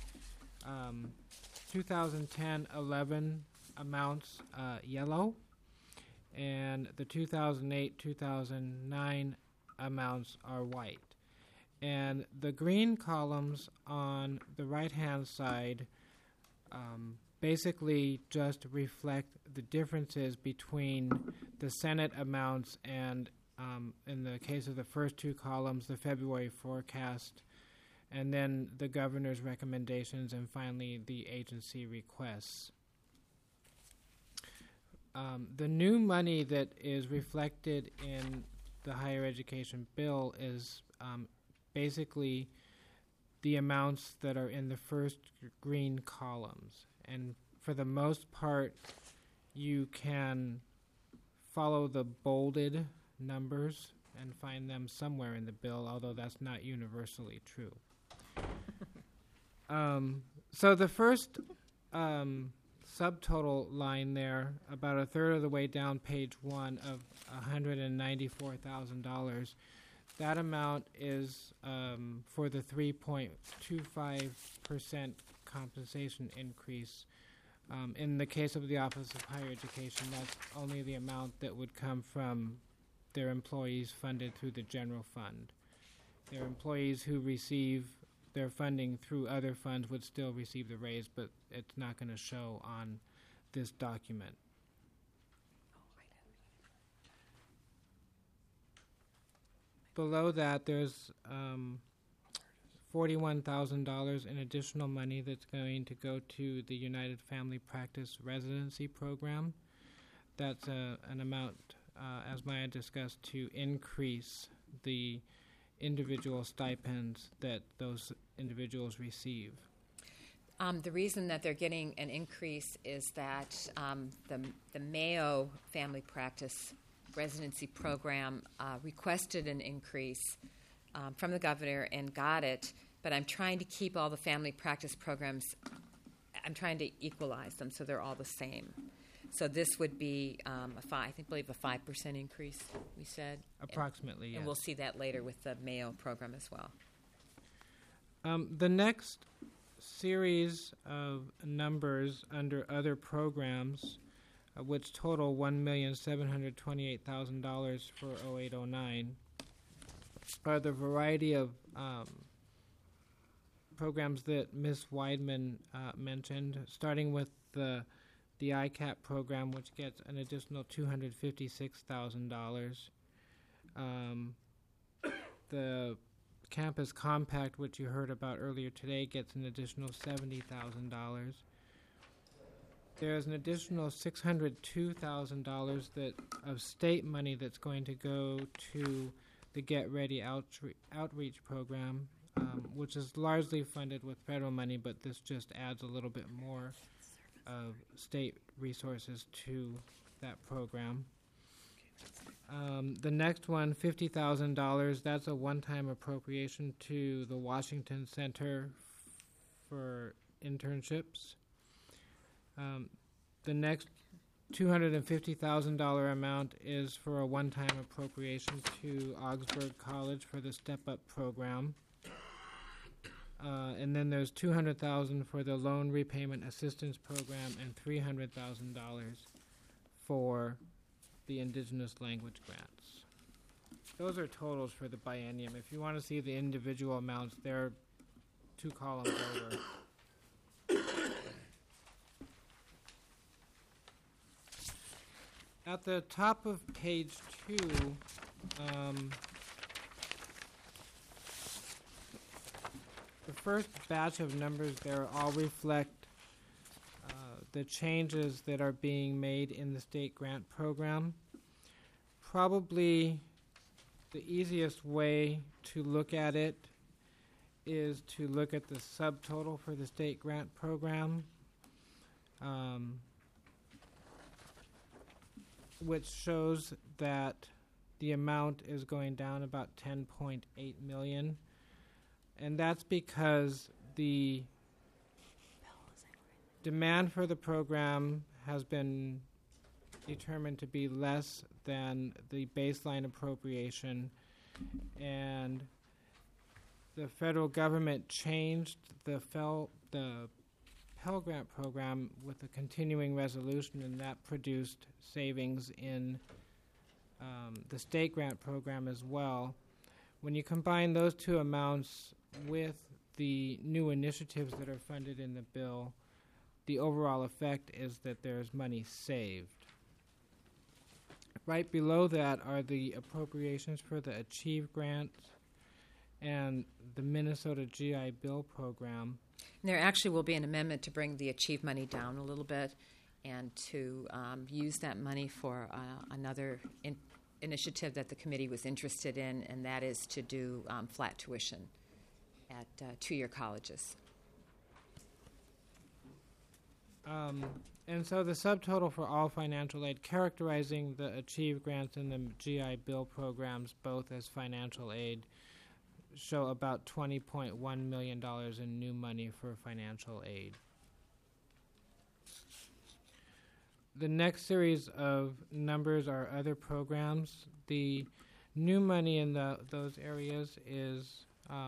2010-11 amounts yellow, and the 2008-2009 amounts are white. And the green columns on the right-hand side basically just reflect the differences between the Senate amounts and, in the case of the first two columns, the February forecast, and then the governor's recommendations, and finally the agency requests. The new money that is reflected in the higher education bill is basically the amounts that are in the first green columns. And for the most part, you can follow the bolded numbers and find them somewhere in the bill, although that's not universally true. So the first subtotal line there, about a third of the way down page 1 of $194,000. That amount is for the 3.25% compensation increase. In the case of the Office of Higher Education, that's only the amount that would come from their employees funded through the general fund. Their employees who receive their funding through other funds would still receive the raise, but it's not going to show on this document. Below that, there's $41,000 in additional money that's going to go to the United Family Practice Residency Program. That's an amount, as Maya discussed, to increase the individual stipends that those individuals receive. The reason that they're getting an increase is that the Mayo Family Practice Residency Program requested an increase from the governor and got it, but I'm trying to keep all the family practice programs, I'm trying to equalize them so they're all the same. So this would be I believe a 5% increase, we said. Approximately, yes. And we'll see that later with the Mayo program as well. The next series of numbers under other programs, which total $1,728,000 for 0809, are the variety of programs that Ms. Weidman mentioned, starting with the ICAP program, which gets an additional $256,000. The Campus Compact, which you heard about earlier today, gets an additional $70,000. There's an additional $602,000 of state money that's going to go to the Get Ready Outreach Program, which is largely funded with federal money, but this just adds a little bit more of state resources to that program. The next one, $50,000, that's a one-time appropriation to the Washington Center for Internships. The next $250,000 amount is for a one-time appropriation to Augsburg College for the Step Up program. And then there's $200,000 for the Loan Repayment Assistance Program and $300,000 for the Indigenous Language Grants. Those are totals for the biennium. If you want to see the individual amounts, they're 2 columns over. At the top of page 2, the first batch of numbers there all reflect the changes that are being made in the state grant program. Probably the easiest way to look at it is to look at the subtotal for the state grant program, which shows that the amount is going down about $10.8 million. And that's because the demand for the program has been determined to be less than the baseline appropriation, and the federal government changed the Pell Grant program with a continuing resolution, and that produced savings in the state grant program as well. When you combine those two amounts with the new initiatives that are funded in the bill, the overall effect is that there's money saved. Right below that are the appropriations for the Achieve grant and the Minnesota GI Bill program. And there actually will be an amendment to bring the Achieve money down a little bit and to use that money for another initiative that the committee was interested in, and that is to do flat tuition at two-year colleges. And so the subtotal for all financial aid, characterizing the Achieve grants and the GI Bill programs both as financial aid, show about $20.1 million in new money for financial aid. the next series of numbers are other programs. The new money in those areas is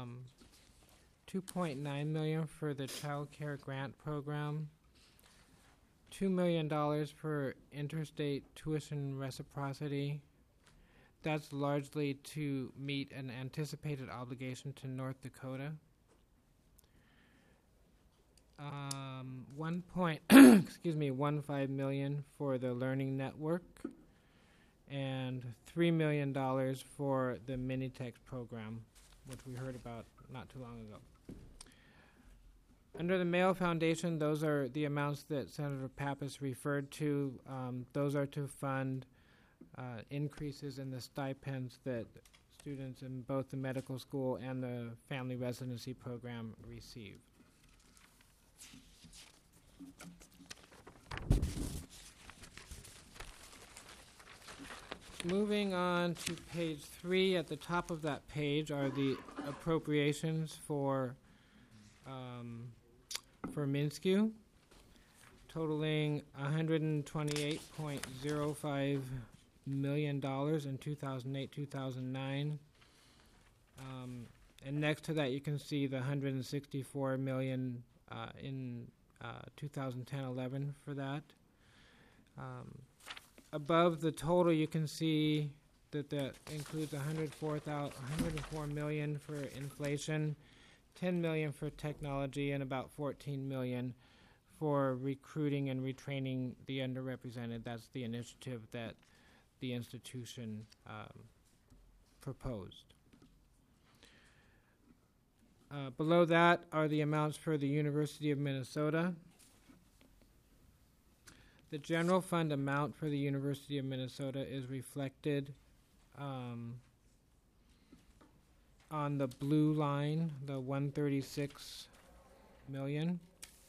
$2.9 million for the Child Care Grant Program, $2 million for interstate tuition reciprocity. That's largely to meet an anticipated obligation to North Dakota. 1.15 million for the Learning Network, and $3 million for the Minitex program, which we heard about not too long ago. Under the Mayo Foundation, those are the amounts that Senator Pappas referred to. Those are to fund increases in the stipends that students in both the medical school and the family residency program receive. Moving on to page 3, at the top of that page are the appropriations for MnSCU, totaling $128.05 million in 2008-2009. And next to that, you can see the $164 million in 2010-11 for that. Above the total, you can see that includes $104 million for inflation, $10 million for technology, and about $14 million for recruiting and retraining the underrepresented. That's the initiative that the institution proposed. Below that are the amounts for the University of Minnesota. The general fund amount for the University of Minnesota is reflected on the blue line, the $136 million.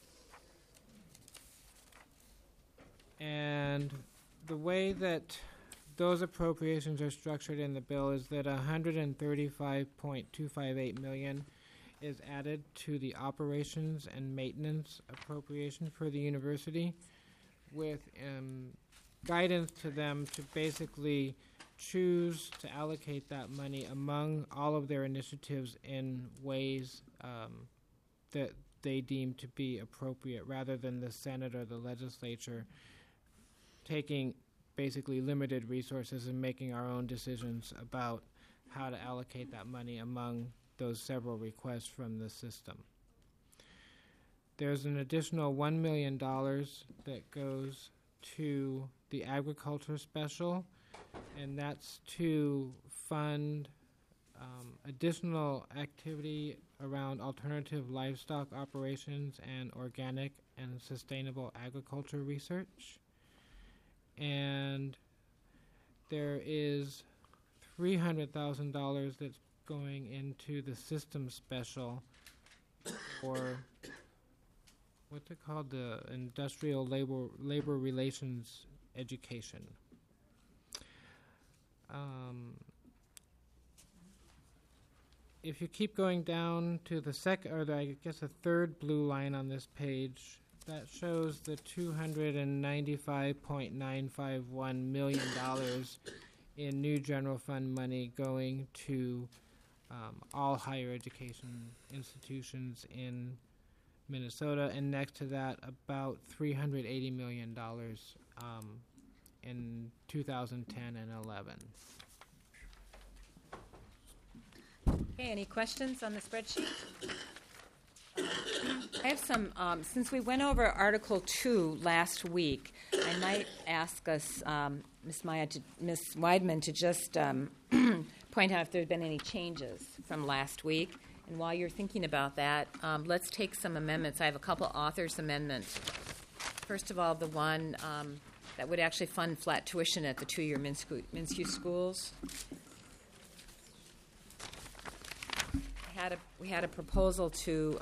And the way that those appropriations are structured in the bill is that $135.258 million is added to the operations and maintenance appropriation for the university, with guidance to them to basically choose to allocate that money among all of their initiatives in ways that they deem to be appropriate, rather than the Senate or the legislature taking basically limited resources and making our own decisions about how to allocate that money among those several requests from the system. There's an additional $1 million that goes to the agriculture special, and that's to fund additional activity around alternative livestock operations and organic and sustainable agriculture research. And there is $300,000 that's going into the system special for what's it called, the industrial labor relations education. If you keep going down to the third blue line on this page, that shows the $295.951 million in new general fund money going to all higher education institutions in Minnesota, and next to that, about $380 million in 2010 and 11. Okay, any questions on the spreadsheet? I have some, since we went over Article 2 last week, I might ask us, Ms. Weidman, to just point out if there have been any changes from last week. And while you're thinking about that, let's take some amendments. I have a couple authors' amendments. First of all, the one that would actually fund flat tuition at the two-year MnSCU schools. We had a proposal to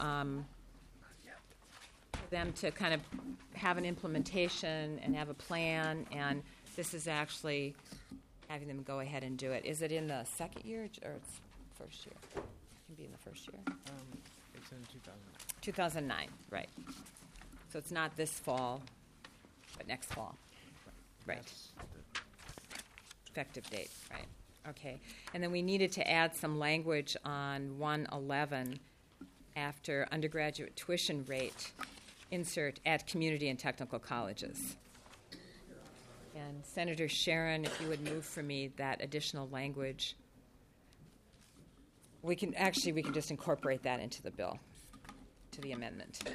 them to kind of have an implementation and have a plan, and this is actually having them go ahead and do it. Is it in the second year or it's first year? It can be in the first year. It's in 2009. 2009, right. So it's not this fall, but next fall. Right. Effective date, right. Okay. And then we needed to add some language on 111 after undergraduate tuition rate, insert at community and technical colleges. And Senator Sharon, if you would move for me that additional language. We can just incorporate that into the bill, to the amendment.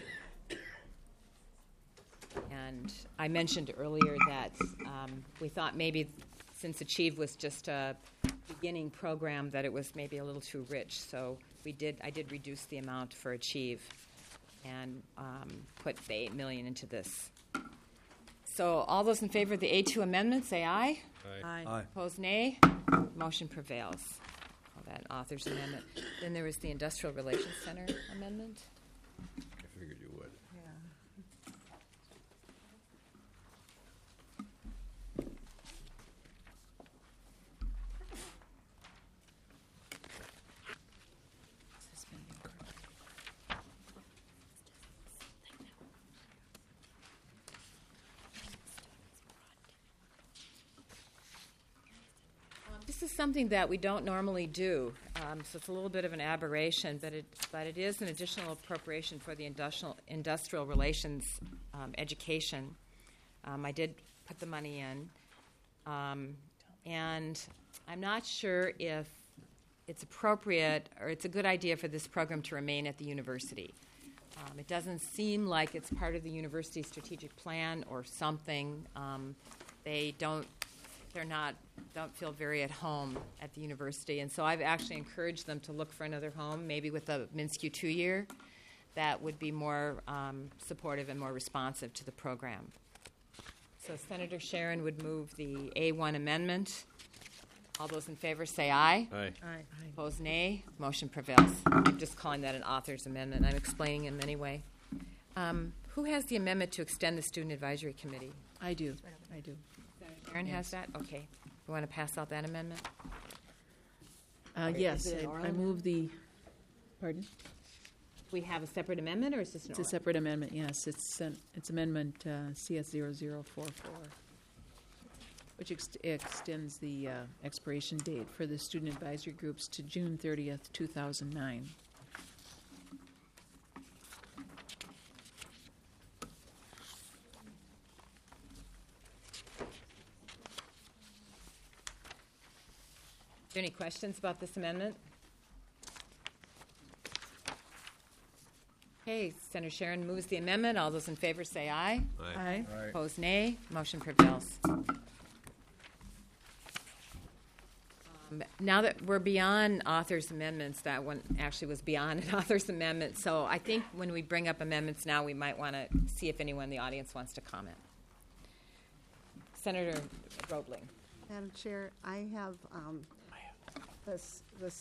And I mentioned earlier that we thought maybe since Achieve was just a beginning program that it was maybe a little too rich. So I did reduce the amount for Achieve and put the $8 million into this. So all those in favor of the A2 amendment, say aye. Aye. Aye. Opposed, nay. Motion prevails. Call that an author's amendment. Then there was the Industrial Relations Center amendment. I figured you would. This is something that we don't normally do, so it's a little bit of an aberration, but it is an additional appropriation for the industrial relations education. I did put the money in, and I'm not sure if it's appropriate or it's a good idea for this program to remain at the university. It doesn't seem like it's part of the university's strategic plan or something. They don't feel very at home at the university. And so I've actually encouraged them to look for another home, maybe with a MnSCU 2-year, that would be more supportive and more responsive to the program. So Senator Sharon would move the A1 amendment. All those in favor say aye. Aye. Aye. Opposed, nay. Motion prevails. I'm just calling that an author's amendment. I'm explaining them anyway. Who has the amendment to extend the Student Advisory Committee? I do. Sharon has that? Okay. You want to pass out that amendment? Yes, I move the, pardon? We have a separate amendment, or is this an It's a oral? separate amendment, yes. It's amendment CS0044, which extends the expiration date for the student advisory groups to June 30th, 2009. Are there any questions about this amendment? Okay, Senator Sharon moves the amendment. All those in favor say aye. Aye. Opposed, nay. Motion prevails. Now that we're beyond author's amendments, that one actually was beyond an author's amendment. So I think when we bring up amendments now, we might want to see if anyone in the audience wants to comment. Senator Roebling. Madam Chair, I have the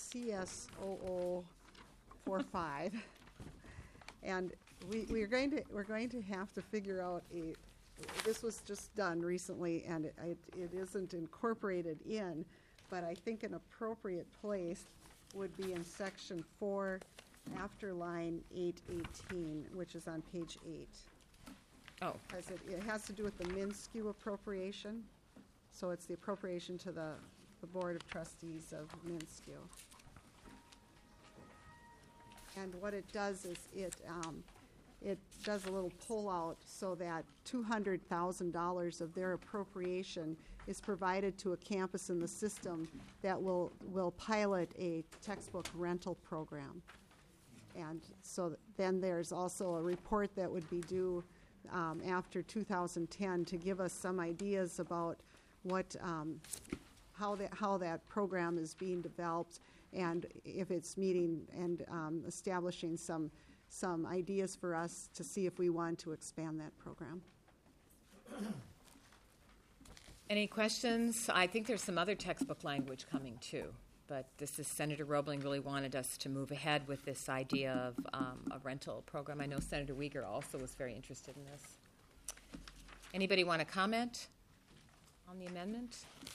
CS0045, and we're going to have to figure out this was just done recently, and it isn't incorporated in, but I think an appropriate place would be in section 4 after line 818, which is on page 8. Oh. Because it has to do with the MnSCU appropriation. So it's the appropriation to the Board of Trustees of MnSCU. And what it does is it does a little pull-out so that $200,000 of their appropriation is provided to a campus in the system that will pilot a textbook rental program. And so then there's also a report that would be due after 2010 to give us some ideas about what how that program is being developed, and if it's meeting and establishing some ideas for us to see if we want to expand that program. Any questions? I think there's some other textbook language coming too, but this is Senator Roebling really wanted us to move ahead with this idea of a rental program. I know Senator Uyghur also was very interested in this. Anybody want to comment on the amendment?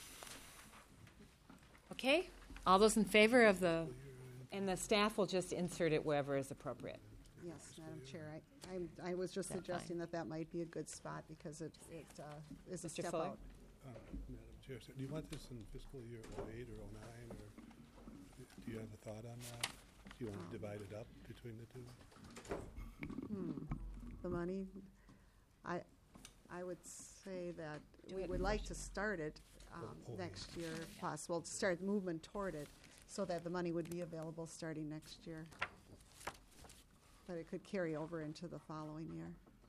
Okay. All those in favor of and the staff will just insert it wherever is appropriate. Yes, Madam Chair. I was just Is that suggesting that might be a good spot because it is a Mr. step Fuller? out. Madam Chair, so do you want this in fiscal year '08 or '09, or do you have a thought on that? Do you want to divide it up between the two? The money, I would say that we would like to start it next year if possible, to start movement toward it so that the money would be available starting next year. But it could carry over into the following year.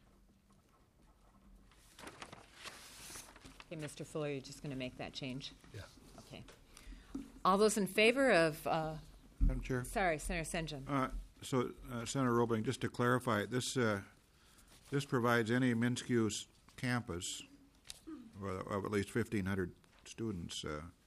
Okay, Mr. Fuller, you're just going to make that change? Yeah. Okay. All those in favor of, Madam Chair? sorry, Senator St. John. Senator Roebling, just to clarify, this provides any MnSCU campus of at least 1,500 students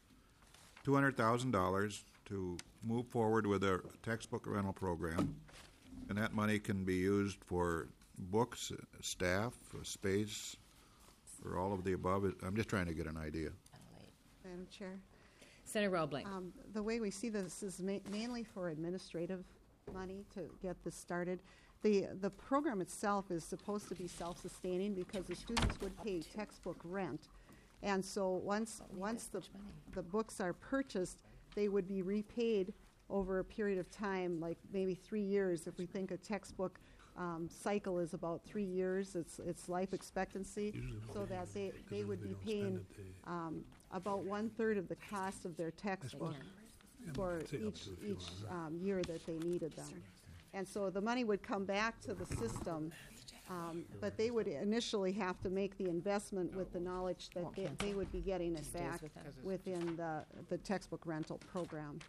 $200,000 to move forward with a textbook rental program, and that money can be used for books, staff, space, for all of the above. I'm just trying to get an idea. Madam Chair? Senator Roebling. The way we see this is mainly for administrative money to get this started. The program itself is supposed to be self-sustaining because the students would pay textbook rent. And so once the books are purchased, they would be repaid over a period of time, like maybe 3 years. If we think a textbook cycle is about 3 years, its life expectancy, so that they would be paying about 1/3 of the cost of their textbook for each year that they needed them. And so the money would come back to the system, but they would initially have to make the investment with the knowledge that they would be getting it back within the textbook rental program.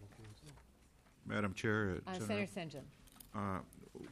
Madam Chair, Senator St. John.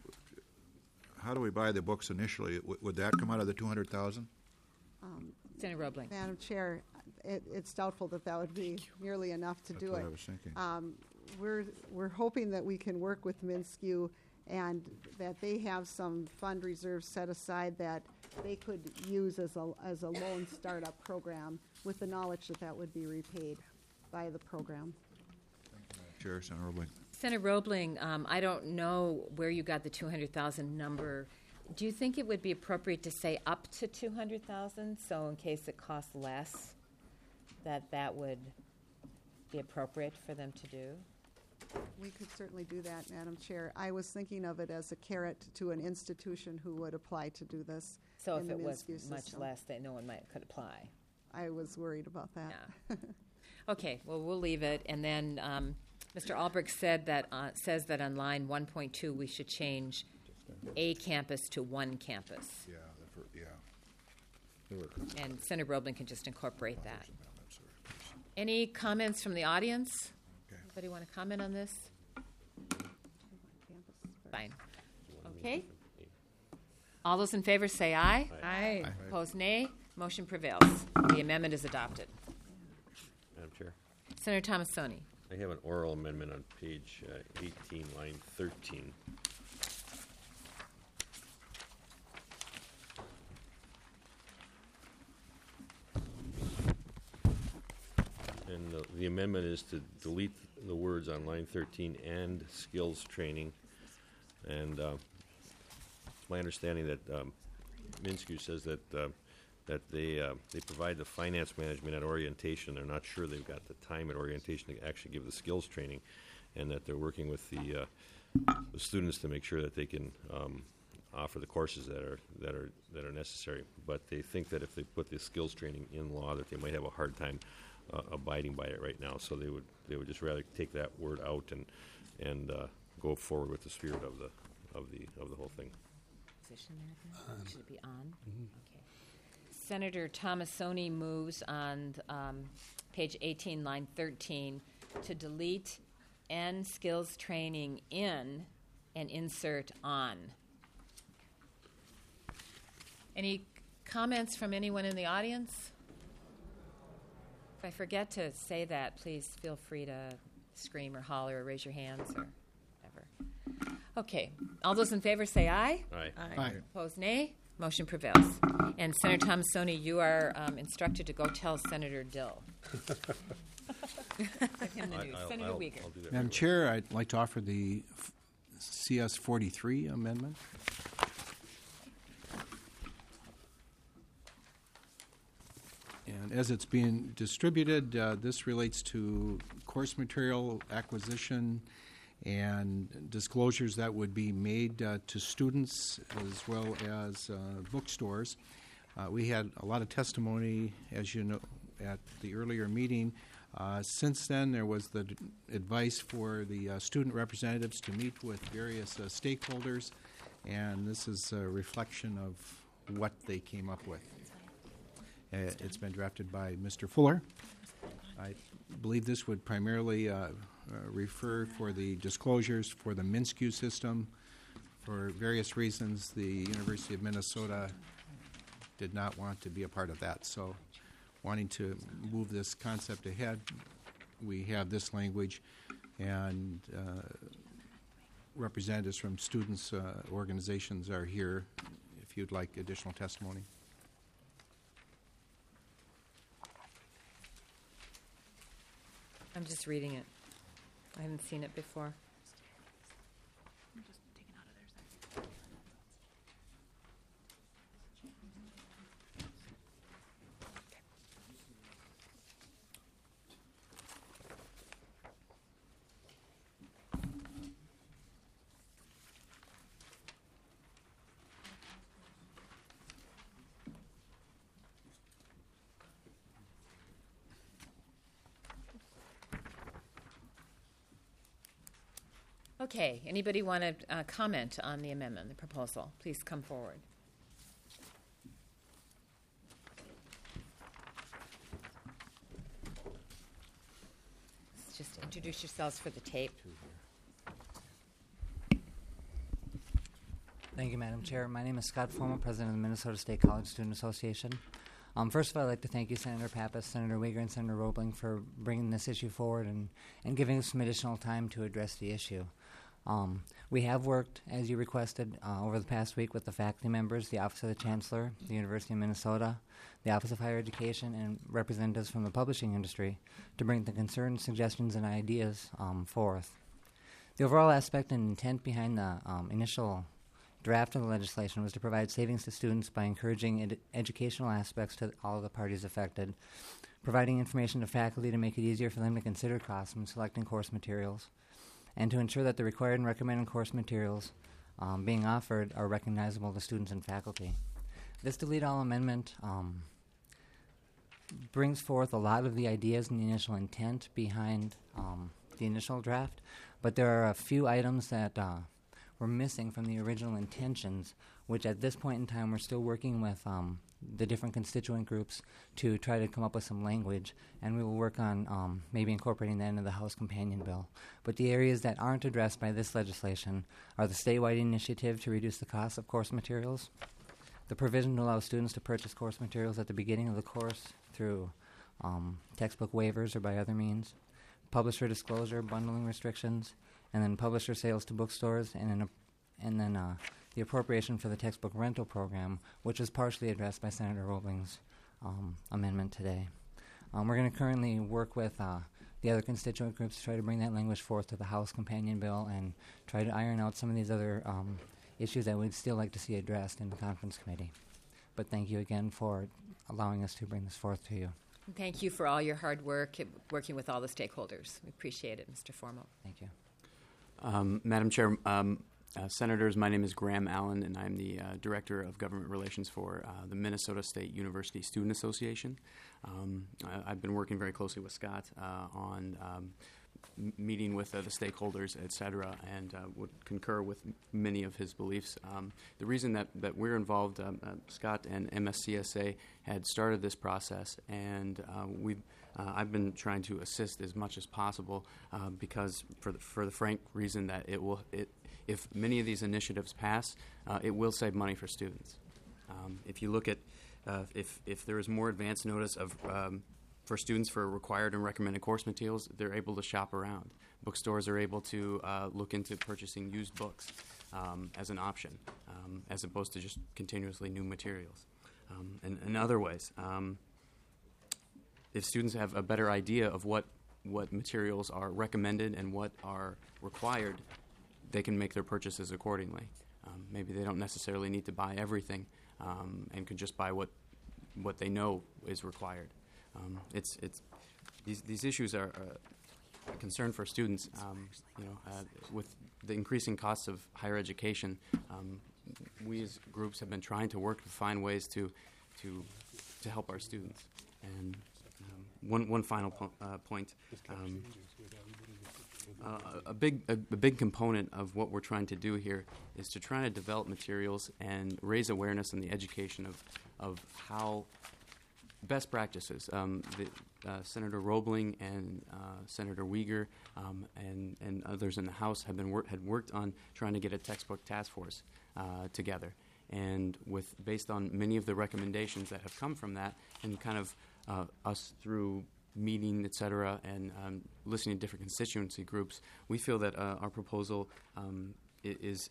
how do we buy the books initially? Would that come out of the $200,000? Senator Roebling. Madam Chair, it's doubtful that would be nearly enough to do it. That's what I was thinking. We're hoping that we can work with MnSCU and that they have some fund reserves set aside that they could use as a loan startup program with the knowledge that would be repaid by the program. Chair, Senator Roebling. Senator Roebling, I don't know where you got the 200,000 number. Do you think it would be appropriate to say up to 200,000, so in case it costs less, that would be appropriate for them to do? We could certainly do that, Madam Chair. I was thinking of it as a carrot to an institution who would apply to do this. So in if the it was MnSCU much system. less, that no one could apply. I was worried about that. Yeah. Okay, well, we'll leave it. And then Mr. Albrecht said that says that on line 1.2 we should change a campus to one campus. And Senator Roebling can just incorporate that. Any comments from the audience? Anybody want to comment on this? Fine. Okay. All those in favor say aye. Aye. Aye. Opposed, nay. Motion prevails. The amendment is adopted. Madam Chair, Senator Tomassoni. I have an oral amendment on page 18, line 13. And the amendment is to delete the words on line 13 and skills training. And it's my understanding that MnSCU says that they provide the finance management at orientation. They're not sure they've got the time at orientation to actually give the skills training, and that they're working with the students to make sure that they can offer the courses that are necessary. But they think that if they put the skills training in law, that they might have a hard time abiding by it right now. So they would just rather take that word out and go forward with the spirit of the whole thing. Position there, then? Should it be on? Okay. Senator Tomassoni moves on page 18, line 13, to delete and skills training in and insert on. Any comments from anyone in the audience? If I forget to say that, please feel free to scream or holler or raise your hands or whatever. Okay. All those in favor say aye. Aye. Aye. Opposed, nay. Motion prevails. And Senator Tomassoni, you are instructed to go tell Senator Dill. Give him the news. Senator Uyghur. I'll do that. Madam Chair, I'd like to offer the CS 43 amendment. And as it's being distributed, this relates to course material acquisition and disclosures that would be made to students as well as bookstores. We had a lot of testimony, as you know, at the earlier meeting. Since then, there was the advice for the student representatives to meet with various stakeholders, and this is a reflection of what they came up with. It's been drafted by Mr. Fuller. I believe this would primarily refer for the disclosures for the MnSCU system. For various reasons, the University of Minnesota did not want to be a part of that. So, wanting to move this concept ahead, we have this language, and representatives from students' organizations are here if you'd like additional testimony. I'm just reading it. I haven't seen it before. Okay, anybody want to comment on the amendment, the proposal? Please come forward. Just introduce yourselves for the tape. Thank you, Madam Chair. My name is Scott Foreman, President of the Minnesota State College Student Association. First of all, I'd like to thank you, Senator Pappas, Senator Uyghur, and Senator Roebling for bringing this issue forward and giving us some additional time to address the issue. We have worked, as you requested, over the past week with the faculty members, the Office of the Chancellor, the University of Minnesota, the Office of Higher Education, and representatives from the publishing industry to bring the concerns, suggestions, and ideas forth. The overall aspect and intent behind the initial draft of the legislation was to provide savings to students by encouraging educational aspects to all of the parties affected, providing information to faculty to make it easier for them to consider costs when selecting course materials, and to ensure that the required and recommended course materials being offered are recognizable to students and faculty. This delete-all amendment brings forth a lot of the ideas and the initial intent behind the initial draft, but there are a few items that were missing from the original intentions, which at this point in time we're still working with the different constituent groups to try to come up with some language, and we will work on maybe incorporating that into the House Companion Bill. But the areas that aren't addressed by this legislation are the statewide initiative to reduce the cost of course materials, the provision to allow students to purchase course materials at the beginning of the course through textbook waivers or by other means, publisher disclosure, bundling restrictions, and then publisher sales to bookstores, and then the appropriation for the textbook rental program, which is partially addressed by Senator Roebling's amendment today. We're going to currently work with the other constituent groups to try to bring that language forth to the House Companion Bill and try to iron out some of these other issues that we'd still like to see addressed in the conference committee. But thank you again for allowing us to bring this forth to you. Thank you for all your hard work working with all the stakeholders. We appreciate it, Mr. Formo. Thank you. Madam Chair, Senators, my name is Graham Allen, and I'm the Director of Government Relations for the Minnesota State University Student Association. I've been working very closely with Scott on meeting with the stakeholders, et cetera, and would concur with many of his beliefs. The reason that we're involved, Scott and MSCSA had started this process, and I've been trying to assist as much as possible because for the frank reason that if many of these initiatives pass, it will save money for students. If you look at if there is more advance notice of for students for required and recommended course materials, they're able to shop around. Bookstores are able to look into purchasing used books as an option, as opposed to just continuously new materials. And in other ways, if students have a better idea of what materials are recommended and what are required, they can make their purchases accordingly. Maybe they don't necessarily need to buy everything and could just buy what they know is required. These issues are a concern for students. With the increasing costs of higher education, we as groups have been trying to work to find ways to help our students. And one final point. A big component of what we're trying to do here is to try to develop materials and raise awareness in the education of how best practices. Senator Roebling and Senator Uyghur and others in the House had worked on trying to get a textbook task force together, and based on many of the recommendations that have come from that, and kind of us through meeting, et cetera, and listening to different constituency groups, we feel that our proposal is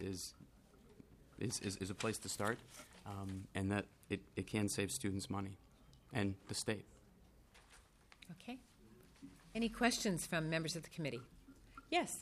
a place to start, and that it can save students money and the state. Okay. Any questions from members of the committee? Yes.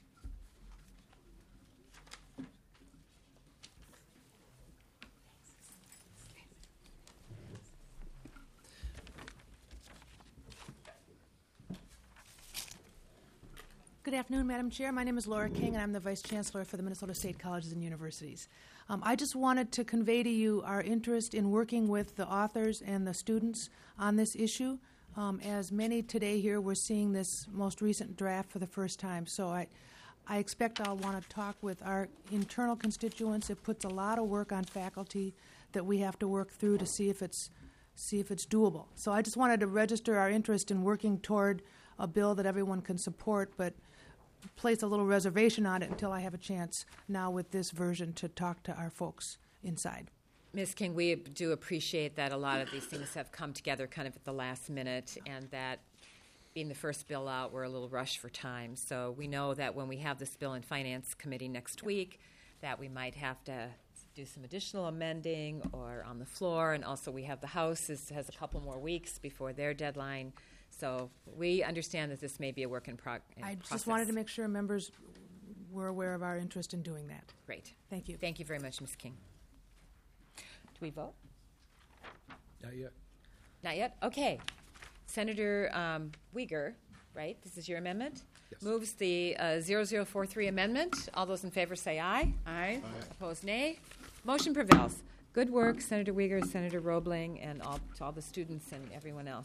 Good afternoon, Madam Chair. My name is Laura King, and I'm the Vice Chancellor for the Minnesota State Colleges and Universities. I just wanted to convey to you our interest in working with the authors and the students on this issue. As many today here, we're seeing this most recent draft for the first time. So I expect I'll want to talk with our internal constituents. It puts a lot of work on faculty that we have to work through to see if it's doable. So I just wanted to register our interest in working toward a bill that everyone can support, but place a little reservation on it until I have a chance now with this version to talk to our folks inside. Ms. King, we do appreciate that a lot of these things have come together kind of at the last minute, and that being the first bill out, we're a little rushed for time. So we know that when we have this bill in Finance Committee next week, that we might have to do some additional amending or on the floor, and also we have the House has a couple more weeks before their deadline. So we understand that this may be a work in progress. I just wanted to make sure members were aware of our interest in doing that. Great. Thank you. Thank you very much, Ms. King. Do we vote? Not yet. Not yet? Okay. Senator Uyghur, right? This is your amendment? Yes. Moves the 0043 amendment. All those in favor say aye. Aye. Opposed, nay. Motion prevails. Good work, Senator Uyghur, Senator Roebling, and to all the students and everyone else.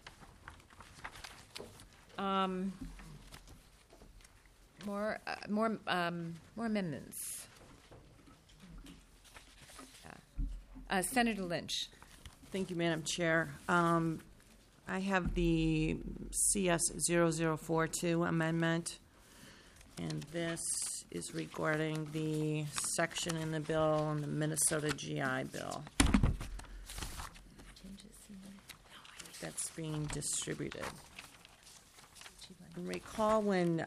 More amendments. Senator Lynch. Thank you, Madam Chair. I have the CS 0042 amendment, and this is regarding the section in the bill on the Minnesota GI Bill that's being distributed. Recall when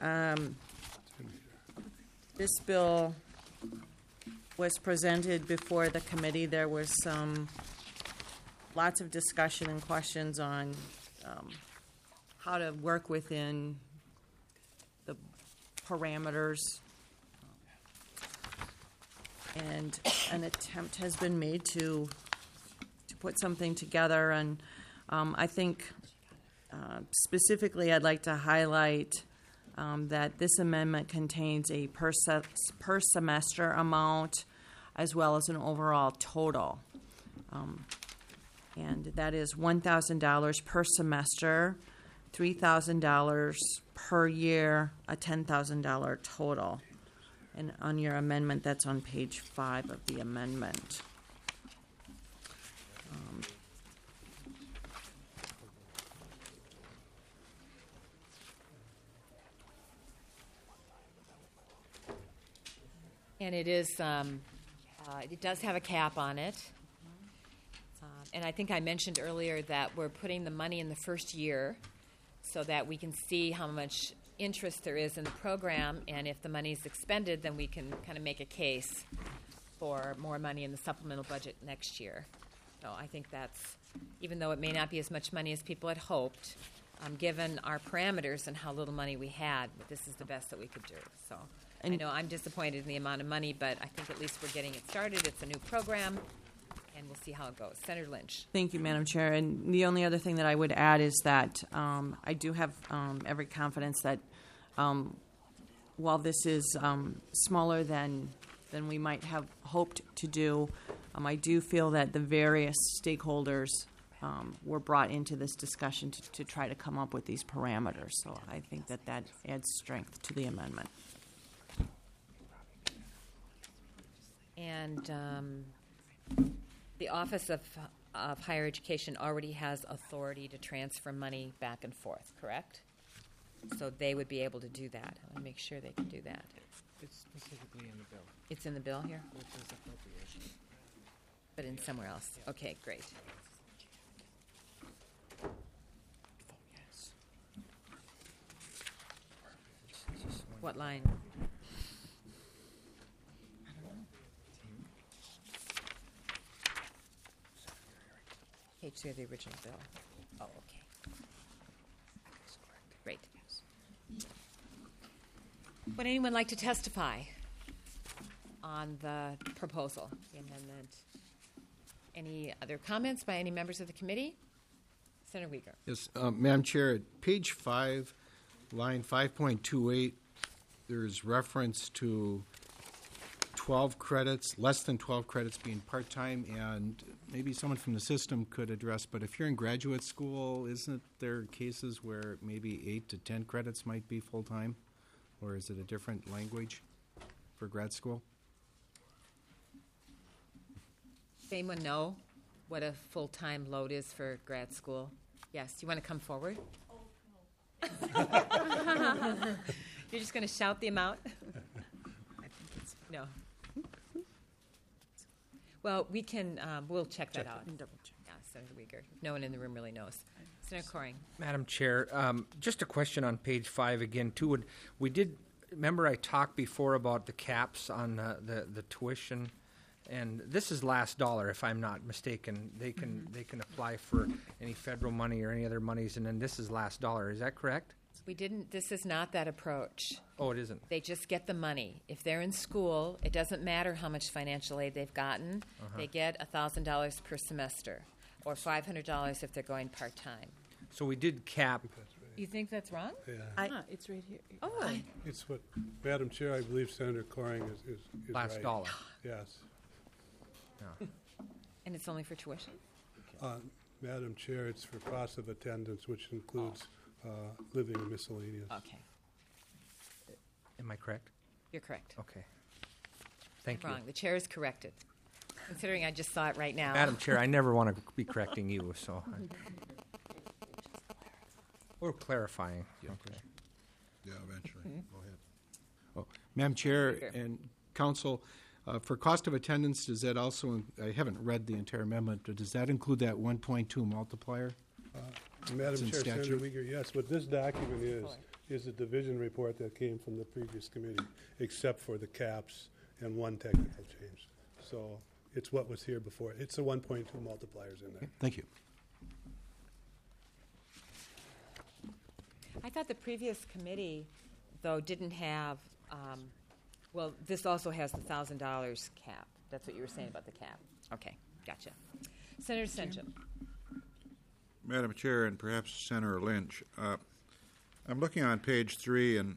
this bill was presented before the committee, there was lots of discussion and questions on how to work within the parameters, and an attempt has been made to put something together, and I think specifically I'd like to highlight that this amendment contains a per semester amount as well as an overall total. And that is $1,000 per semester, $3,000 per year, a $10,000 total. And on your amendment, that's on page 5 of the amendment. And it is, it does have a cap on it. And I think I mentioned earlier that we're putting the money in the first year so that we can see how much interest there is in the program, and if the money is expended, then we can kind of make a case for more money in the supplemental budget next year. So I think that's, even though it may not be as much money as people had hoped, given our parameters and how little money we had, but this is the best that we could do. So I know I'm disappointed in the amount of money, but I think at least we're getting it started. It's a new program, and we'll see how it goes. Senator Lynch. Thank you, Madam Chair. And the only other thing that I would add is that I do have every confidence that while this is smaller than we might have hoped to do, I do feel that the various stakeholders were brought into this discussion to try to come up with these parameters. So I think that adds strength to the amendment. And the Office of Higher Education already has authority to transfer money back and forth, correct? So they would be able to do that. I want to make sure they can do that. It's specifically in the bill. It's in the bill here? Which is appropriation. But in somewhere else. Okay, great. What line? Page 3 of the original bill. Oh, okay. Great. Would anyone like to testify on the proposal, the amendment? Any other comments by any members of the committee? Senator Uyghur. Yes, Madam Chair, at page 5, line 5.28, there's reference to 12 credits, less than 12 credits being part-time, and maybe someone from the system could address, but if you're in graduate school, isn't there cases where maybe 8 to 10 credits might be full-time? Or is it a different language for grad school? Does anyone know what a full-time load is for grad school? Yes, you want to come forward? Oh, no. You're just going to shout the amount? No. Well, we can, we'll check that out. Double check. Yeah, Senator Uyghur. No one in the room really knows. Senator Coring. Madam Chair, just a question on page 5 again, too. We did, remember I talked before about the caps on the tuition, and this is last dollar, if I'm not mistaken. They can apply for any federal money or any other monies, and then this is last dollar. Is that correct? This is not that approach. Oh, it isn't? They just get the money. If they're in school, it doesn't matter how much financial aid they've gotten. They get $1,000 per semester, or $500 if they're going part-time. So we did cap. You think that's wrong? Yeah. It's right here. Oh. It's what, Madam Chair, I believe Senator Coring is last right. dollar. Yes. Yeah. And it's only for tuition? Madam Chair, it's for cost of attendance, which includes living and miscellaneous. Okay. Am I correct? You're correct. Okay. Thank you. Wrong. The chair is corrected. Considering I just saw it right now. Madam Chair, I never want to be correcting you, so. Or clarifying. Yeah. Okay. Yeah, eventually. Go ahead. Oh, Madam Chair and Council, for cost of attendance, does that also, I haven't read the entire amendment, but does that include that 1.2 multiplier? Madam Chair, Senator Uyghur, yes. What this document is a division report that came from the previous committee, except for the caps and one technical change. So it's what was here before. It's the 1.2 multipliers in there. Thank you. I thought the previous committee, though, didn't have, well, this also has the $1,000 cap. That's what you were saying about the cap. Okay, gotcha. Senator Senchum. Madam Chair, and perhaps Senator Lynch, I'm looking on page 3 and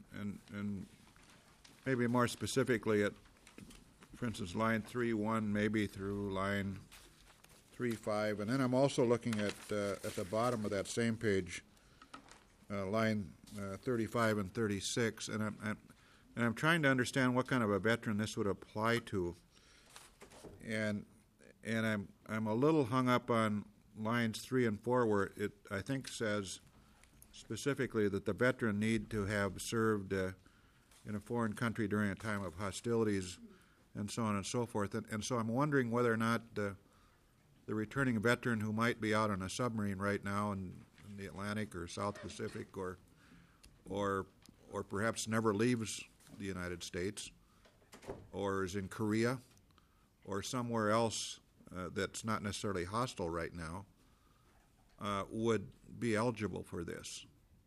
maybe more specifically at, for instance, line 3.1 maybe through line 3.5, and then I'm also looking at the bottom of that same page, line 35 and 36, and I'm trying to understand what kind of a veteran this would apply to, and I'm a little hung up on lines 3 and 4 where it I think says specifically that the veteran need to have served in a foreign country during a time of hostilities and so on and so forth, and so I'm wondering whether or not the returning veteran who might be out on a submarine right now in the Atlantic or South Pacific or perhaps never leaves the United States or is in Korea or somewhere else that's not necessarily hostile right now would be eligible for this.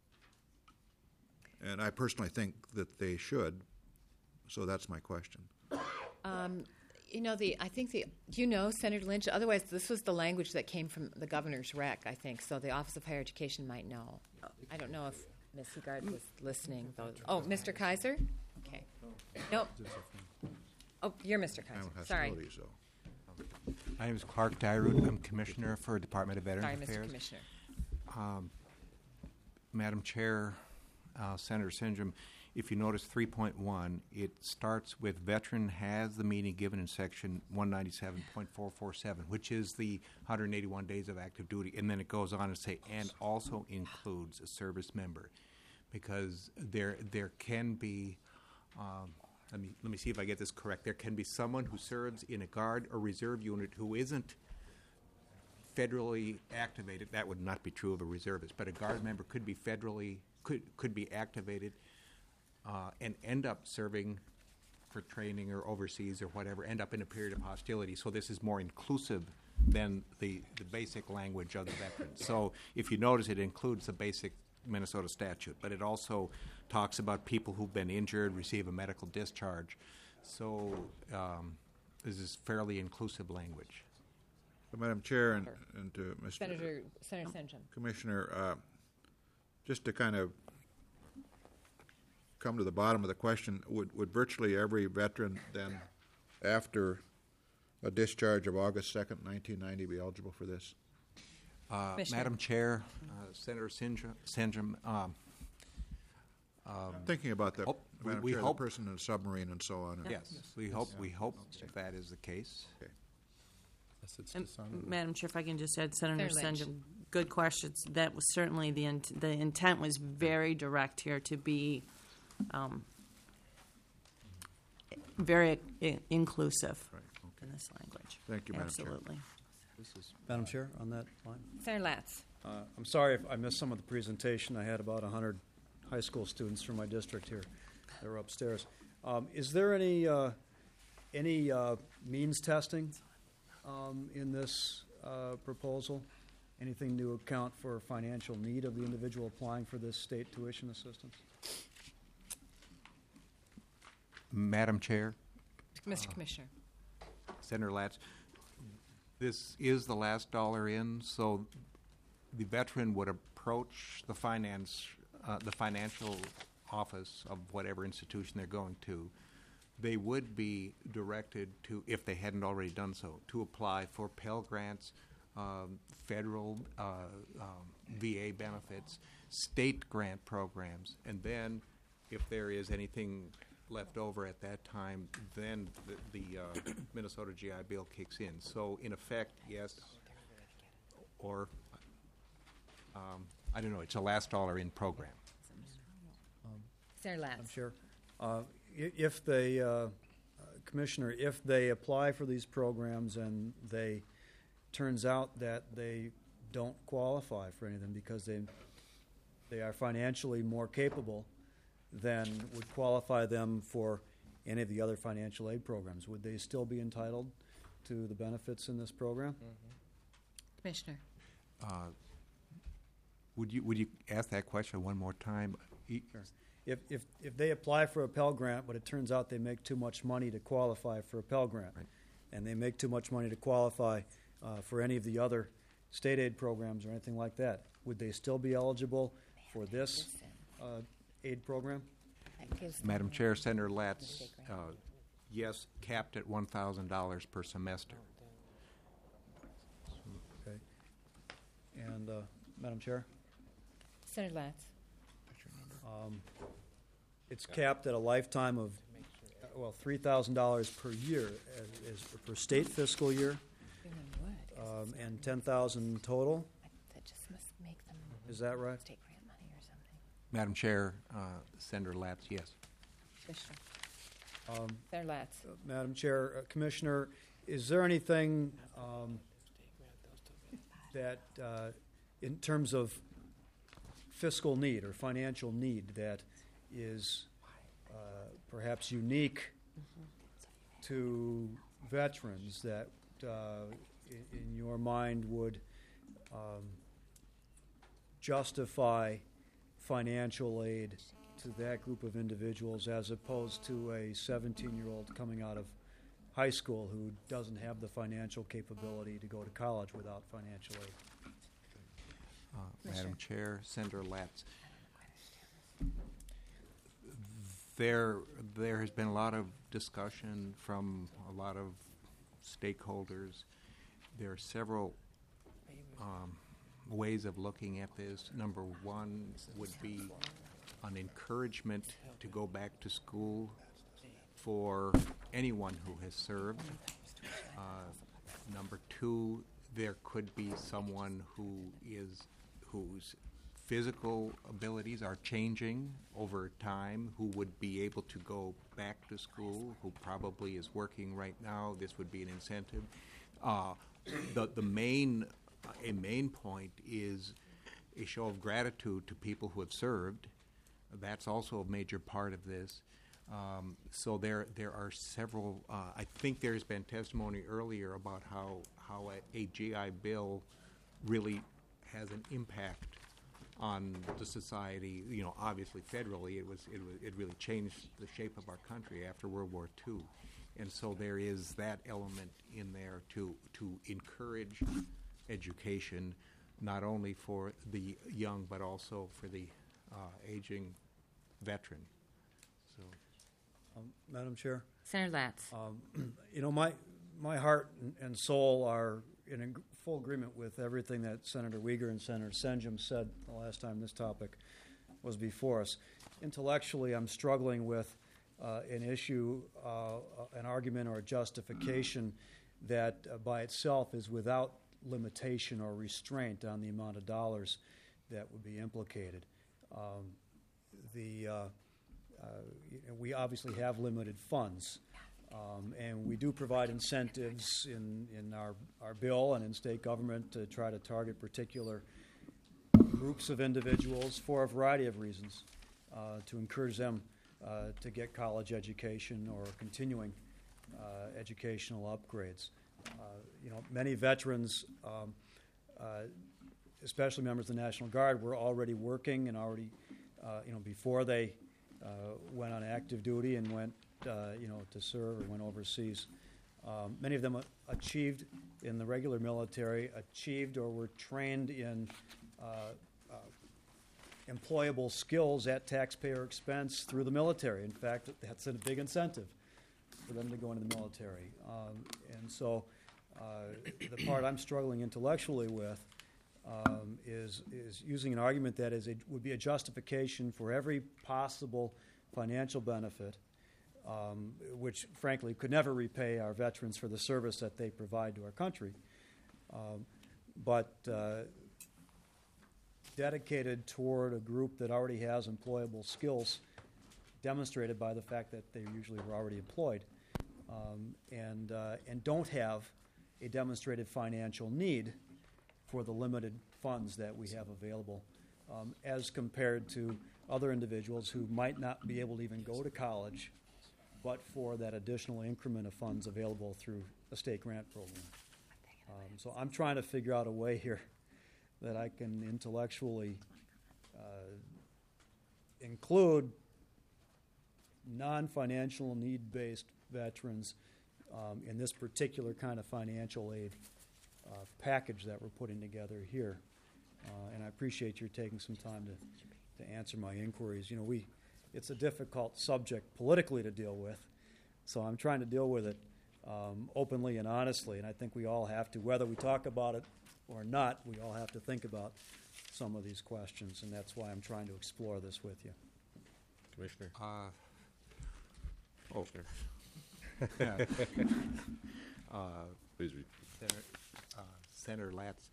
And I personally think that they should, so that's my question. I think Senator Lynch, otherwise this was the language that came from the governor's rec, I think, so the Office of Higher Education might know. I don't know if Ms. Hegard was listening, though. Oh, Mr. Kaiser? Okay. Nope. Oh, you're Mr. Kaiser. Sorry. My name is Clark Dyrud. I'm Commissioner for Department of Veterans Affairs. Mr. Commissioner. Madam Chair, Senator Sinjum, if you notice 3.1, it starts with veteran has the meaning given in section 197.447, which is the 181 days of active duty, and then it goes on to say, and also includes a service member, because there can be, let me see if I get this correct, there can be someone who serves in a Guard or Reserve unit who isn't federally activated. That would not be true of a reservist, but a Guard member could be federally, could be activated and end up serving for training or overseas or whatever, end up in a period of hostility. So this is more inclusive than the basic language of the veteran. So if you notice, it includes the basic Minnesota statute, but it also talks about people who've been injured, receive a medical discharge. So this is fairly inclusive language. Madam Chair and to Mr. Senator Sinjum. Commissioner, just to kind of come to the bottom of the question, would virtually every veteran then, after a discharge of August 2nd, 1990, be eligible for this? Madam Chair, Senator Sinjum, I'm thinking about that. Madam we Chair, hope the person in a submarine and so on. Yes, we hope if that is the case. Okay. Madam Chair, if I can just add, Senator Sinjum, good questions. That was certainly the intent was very direct here to be very inclusive in this language. Thank you, Madam Absolutely. Chair. Madam Chair, on that line? Senator Latz. I'm sorry if I missed some of the presentation. I had about 100 high school students from my district here. They were upstairs. Is there any means testing in this proposal? Anything to account for financial need of the individual applying for this state tuition assistance? Madam Chair, Mr. Commissioner. Senator Latz, this is the last dollar in, so the veteran would approach the financial office of whatever institution they're going to. They would be directed to, if they hadn't already done so, to apply for Pell Grants, federal VA benefits, state grant programs, and then if there is anything left over at that time, then the Minnesota GI Bill kicks in. So in effect, yes, or I don't know, it's a last dollar in program. Senator Latz. I'm sure. If they, Commissioner, if they apply for these programs and they turns out that they don't qualify for any of them because they are financially more capable than would qualify them for any of the other financial aid programs, would they still be entitled to the benefits in this program? Commissioner. Would you ask that question one more time? Sure. If they apply for a Pell Grant, but it turns out they make too much money to qualify for a Pell Grant, right, and they make too much money to qualify for any of the other state aid programs or anything like that, would they still be eligible for this aid program? Madam Chair, Senator Latz, yes, capped at $1,000 per semester. Okay. And Madam Chair? Senator Latz. It's capped at a lifetime of, $3,000 per year as per state fiscal year, and $10,000 total. That just must make them. Is that right? State grant money or something. Madam Chair, Senator Latz, yes. Commissioner. Senator Latz. Madam Chair, Commissioner, is there anything that, in terms of fiscal need or financial need, that is perhaps unique to veterans that, in your mind, would justify financial aid to that group of individuals as opposed to a 17-year-old coming out of high school who doesn't have the financial capability to go to college without financial aid. Madam Chair, Senator Latz, there has been a lot of discussion from a lot of stakeholders. There are several ways of looking at this. Number one would be an encouragement to go back to school for anyone who has served. Number two, there could be someone whose physical abilities are changing over time, who would be able to go back to school, who probably is working right now. This would be an incentive. A main point is a show of gratitude to people who have served. That's also a major part of this. So there are several. I think there's been testimony earlier about how a GI Bill really has an impact on the society. You know, obviously federally, it really changed the shape of our country after World War II, and so there is that element in there to encourage education, not only for the young but also for the aging veteran. So, Madam Chair, Senator Latz. You know, my heart and soul are in full agreement with everything that Senator Uyghur and Senator Senjum said the last time this topic was before us. Intellectually, I'm struggling with an issue, an argument or a justification that by itself is without limitation or restraint on the amount of dollars that would be implicated. We obviously have limited funds, and we do provide incentives in our bill and in state government to try to target particular groups of individuals for a variety of reasons, to encourage them to get college education or continuing educational upgrades. You know, many veterans, especially members of the National Guard, were already working and already, before they went on active duty and went, to serve or went overseas. Many of them achieved in the regular military, achieved or were trained in employable skills at taxpayer expense through the military. In fact, that's a big incentive for them to go into the military. And so the part I'm struggling intellectually with is using an argument that would be a justification for every possible financial benefit, which frankly could never repay our veterans for the service that they provide to our country, but dedicated toward a group that already has employable skills, demonstrated by the fact that they usually were already employed, and don't have a demonstrated financial need for the limited funds that we have available, as compared to other individuals who might not be able to even go to college, but for that additional increment of funds available through a state grant program. So I'm trying to figure out a way here that I can intellectually include non-financial need-based veterans in this particular kind of financial aid package that we're putting together here. And I appreciate your taking some time to answer my inquiries. You know, it's a difficult subject politically to deal with, so I'm trying to deal with it openly and honestly, and I think we all have to, whether we talk about it or not, we all have to think about some of these questions, and that's why I'm trying to explore this with you. Commissioner? Please read. Senator Latz,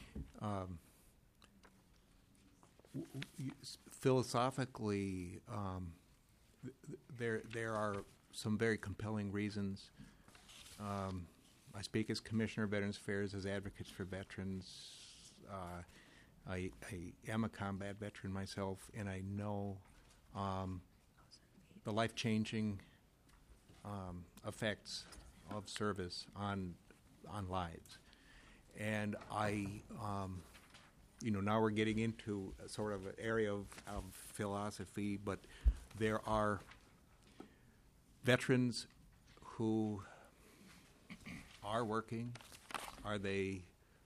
philosophically, there are some very compelling reasons. I speak as Commissioner of Veterans Affairs, as advocates for veterans. I am a combat veteran myself, and I know the life-changing effects of service on lives. And now we're getting into a sort of an area of philosophy, but there are veterans who are working? Are they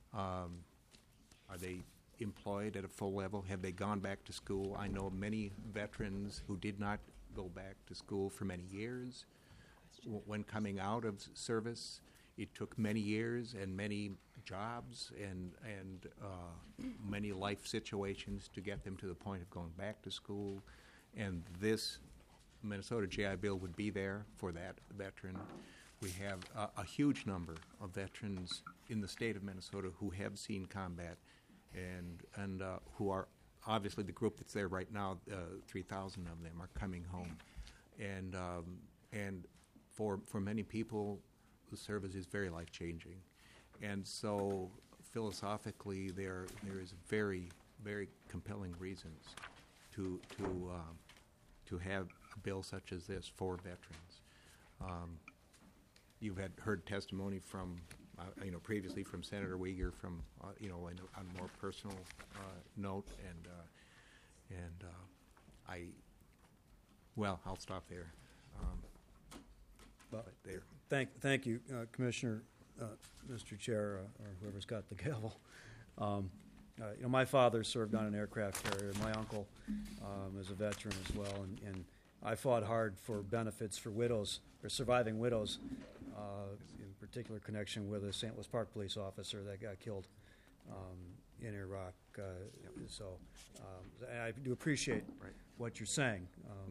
employed at a full level? Have they gone back to school? I know many veterans who did not go back to school for many years. When coming out of service, it took many years and many jobs and many life situations to get them to the point of going back to school. And this Minnesota GI Bill would be there for that veteran. We have a huge number of veterans in the state of Minnesota who have seen combat and who are obviously the group that's there right now. 3,000 of them are coming home, and for many people, the service is very life changing, and so philosophically, there is very compelling reasons to have a bill such as this for veterans. You've heard testimony from, previously from Senator Uyghur, from, on a more personal note, I'll stop there. Thank you, Commissioner, Mr. Chair, or whoever's got the gavel. My father served on an aircraft carrier. My uncle is a veteran as well, and I fought hard for benefits for widows or surviving widows, in particular connection with a St. Louis Park police officer that got killed in Iraq. I do appreciate what you're saying,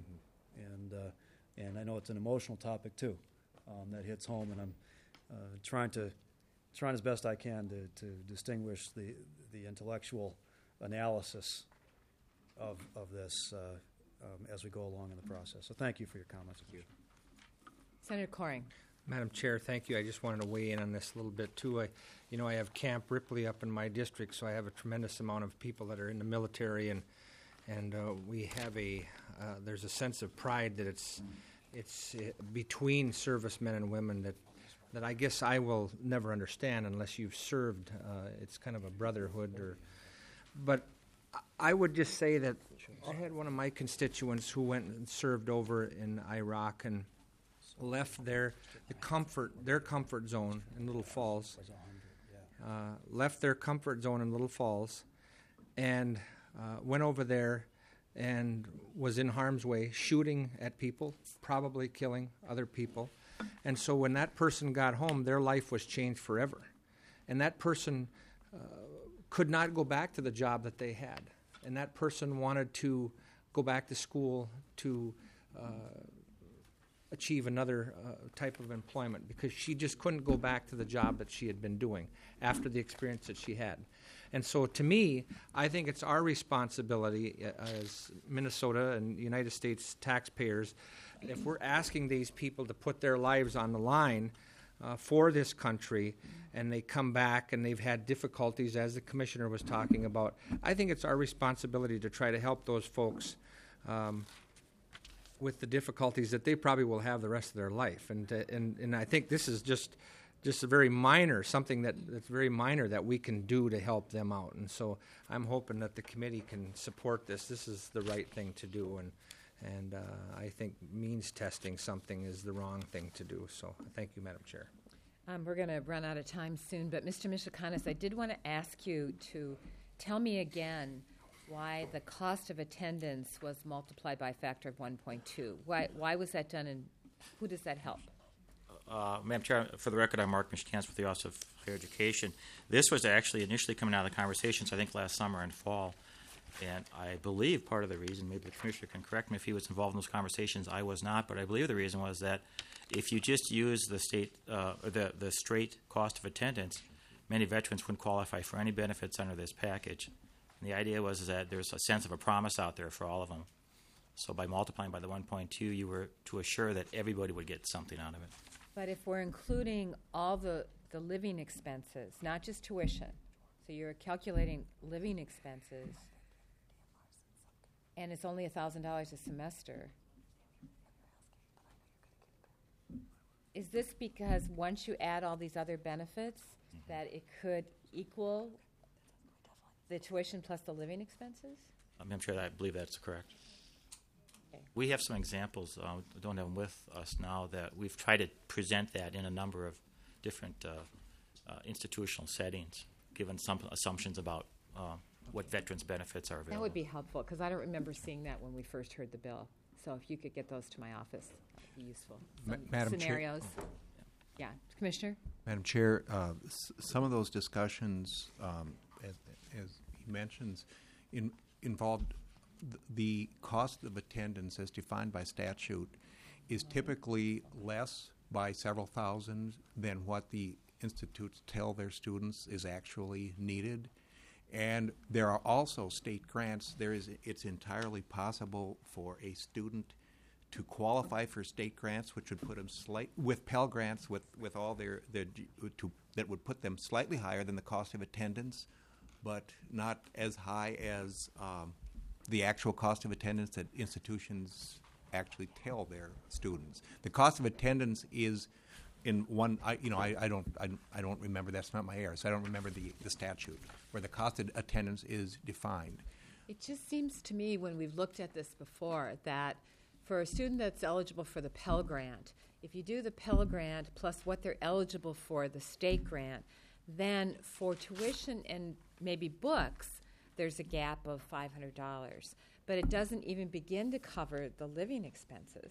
and I know it's an emotional topic too that hits home, and I'm trying as best I can to distinguish the intellectual analysis of this as we go along in the process. So thank you for your comments. Thank you. Senator Coring. Madam Chair, thank you. I just wanted to weigh in on this a little bit too. I have Camp Ripley up in my district, so I have a tremendous amount of people that are in the military, and we have there's a sense of pride that it's between servicemen and women that I guess I will never understand unless you've served. It's kind of a brotherhood, but I would just say that I had one of my constituents who went and served over in Iraq and left their comfort zone in Little Falls, and went over there and was in harm's way, shooting at people, probably killing other people. And so when that person got home, their life was changed forever. And that person could not go back to the job that they had. And that person wanted to go back to school to achieve another type of employment because she just couldn't go back to the job that she had been doing after the experience that she had. And so to me, I think it's our responsibility as Minnesota and United States taxpayers, if we're asking these people to put their lives on the line for this country, and they come back and they've had difficulties, as the Commissioner was talking about, I think it's our responsibility to try to help those folks with the difficulties that they probably will have the rest of their life. And I think this is just a very minor, something that's very minor that we can do to help them out. And so I'm hoping that the committee can support this. This is the right thing to do, and I think means testing something is the wrong thing to do. So thank you, Madam Chair. We're going to run out of time soon, but Mr. Michikanis, I did want to ask you to tell me again why the cost of attendance was multiplied by a factor of 1.2. Why was that done, and who does that help? Madam Chair, for the record, I'm Mark Michikanis with the Office of Higher Education. This was actually initially coming out of the conversations, I think, last summer and fall. And I believe part of the reason, maybe the Commissioner can correct me if he was involved in those conversations, I was not, but I believe the reason was that if you just use the straight cost of attendance, many veterans wouldn't qualify for any benefits under this package. And the idea was that there's a sense of a promise out there for all of them. So by multiplying by the 1.2, you were to assure that everybody would get something out of it. But if we're including all the living expenses, not just tuition, so you're calculating living expenses, and it's only $1,000 a semester, is this because once you add all these other benefits that it could equal the tuition plus the living expenses? I'm sure I believe that's correct. We have some examples, we don't have them with us now, that we've tried to present that in a number of different institutional settings, given some assumptions about what veterans' benefits are available. That would be helpful, because I don't remember seeing that when we first heard the bill. So if you could get those to my office, that would be useful. Some Madam Chair. scenarios. Yeah, Commissioner? Madam Chair, some of those discussions, as he mentions, involved the cost of attendance as defined by statute is typically less by several thousand than what the institutes tell their students is actually needed. And there are also state grants. It's entirely possible for a student to qualify for state grants, which would put them with Pell Grants, with all that would put them slightly higher than the cost of attendance, but not as high as the actual cost of attendance that institutions actually tell their students. The cost of attendance is in one. I don't remember. That's not my area, so I don't remember the statute where the cost of attendance is defined. It just seems to me, when we've looked at this before, that for a student that's eligible for the Pell Grant, if you do the Pell Grant plus what they're eligible for, the state grant, then for tuition and maybe books, there's a gap of $500. But it doesn't even begin to cover the living expenses.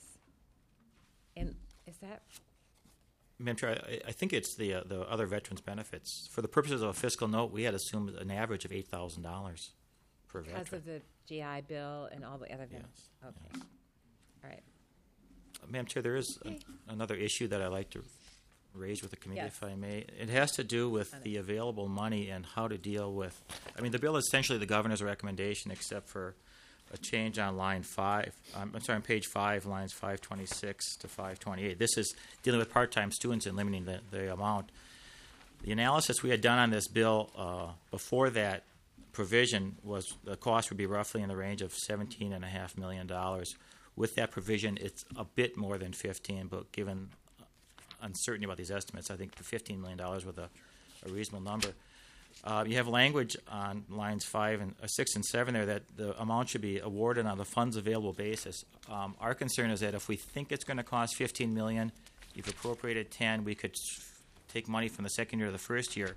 And is that... Madam Chair, I think it's the other veterans' benefits. For the purposes of a fiscal note, we had assumed an average of $8,000 per veteran. Because of the GI Bill and all the other things? Yes. Okay. Yes. All right. Madam Chair, there is another issue that I'd like to raise with the committee, Yes. if I may. It has to do with the available money and how to deal with... I mean, the bill is essentially the governor's recommendation, except for a change on line 5. on page 5, lines 526 to 528. This is dealing with part-time students and limiting the amount. The analysis we had done on this bill before that provision was the cost would be roughly in the range of $17.5 million. With that provision, it's a bit more than 15, but given uncertainty about these estimates, I think the $15 million was a reasonable number. You have language on lines 6 and 7 there that the amount should be awarded on the funds available basis. Our concern is that if we think it's going to cost $15 million, you've appropriated 10, we could take money from the second year to the first year.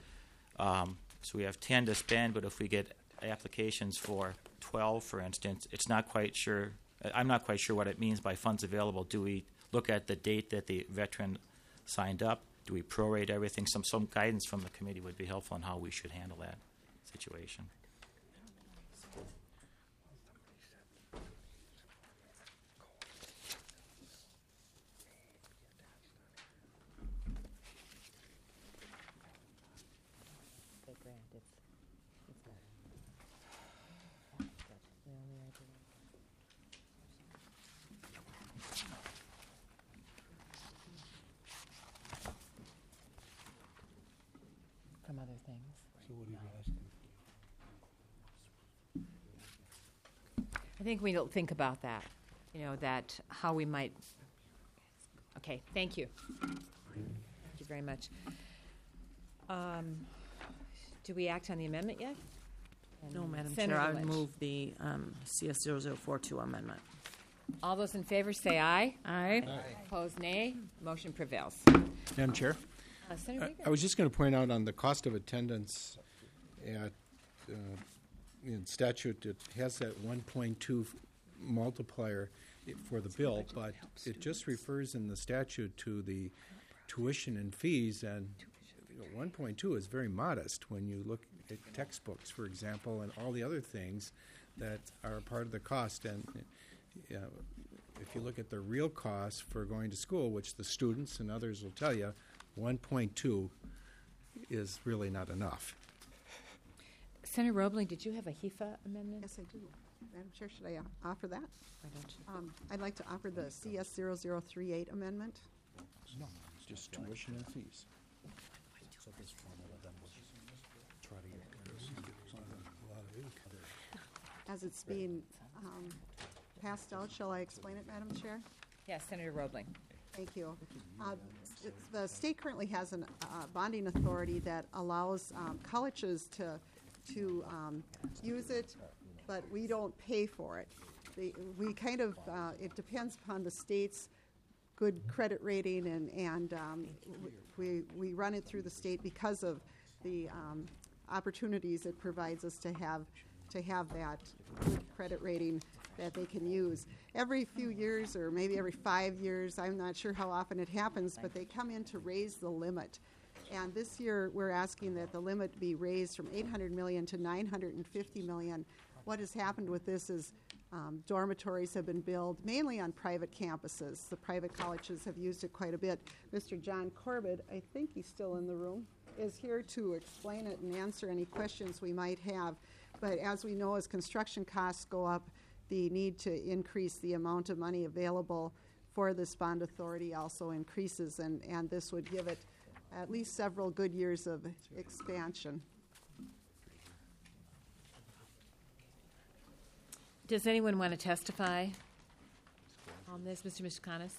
So we have 10 to spend, but if we get applications for 12, for instance, it's not quite sure. I'm not quite sure what it means by funds available. Do we look at the date that the veteran signed up? Do we prorate everything? Some guidance from the committee would be helpful on how we should handle that situation. From other things. So what are you asking? I think we don't think about that, that how we might... Okay, thank you. Thank you very much. Do we act on the amendment yet? No, Madam Senator Chair, I would Lynch. move the CS 0042 amendment. All those in favor say aye. Aye. Opposed, nay. Motion prevails. Madam Chair? Senator Baker. I was just going to point out on the cost of attendance at in statute, it has that 1.2 multiplier for the bill, but it just refers in the statute to the tuition and fees, and 1.2 is very modest when you look at textbooks, for example, and all the other things that are part of the cost. And if you look at the real cost for going to school, which the students and others will tell you, 1.2 is really not enough. Senator Roebling, did you have a HEFA amendment? Yes, I do. Madam Chair, should I offer that? Why don't you? I'd like to offer the CS 0038 amendment. No, it's just tuition and fees. As it's being passed out, shall I explain it, Madam Chair? Yes, Senator Roebling. Thank you. The state currently has a bonding authority that allows colleges to use it, but we don't pay for it. We kind of, it depends upon the state's good credit rating, and we run it through the state because of the opportunities it provides us to have that good credit rating that they can use. Every few years, or maybe every 5 years, I'm not sure how often it happens, but they come in to raise the limit. And this year we're asking that the limit be raised from $800 million to $950 million. What has happened with this is dormitories have been built mainly on private campuses. The private colleges have used it quite a bit. Mr. John Corbett, I think he's still in the room, is here to explain it and answer any questions we might have. But as we know, as construction costs go up, the need to increase the amount of money available for this bond authority also increases, and this would give it at least several good years of expansion. Does anyone want to testify on this, Mr. Mishkanis?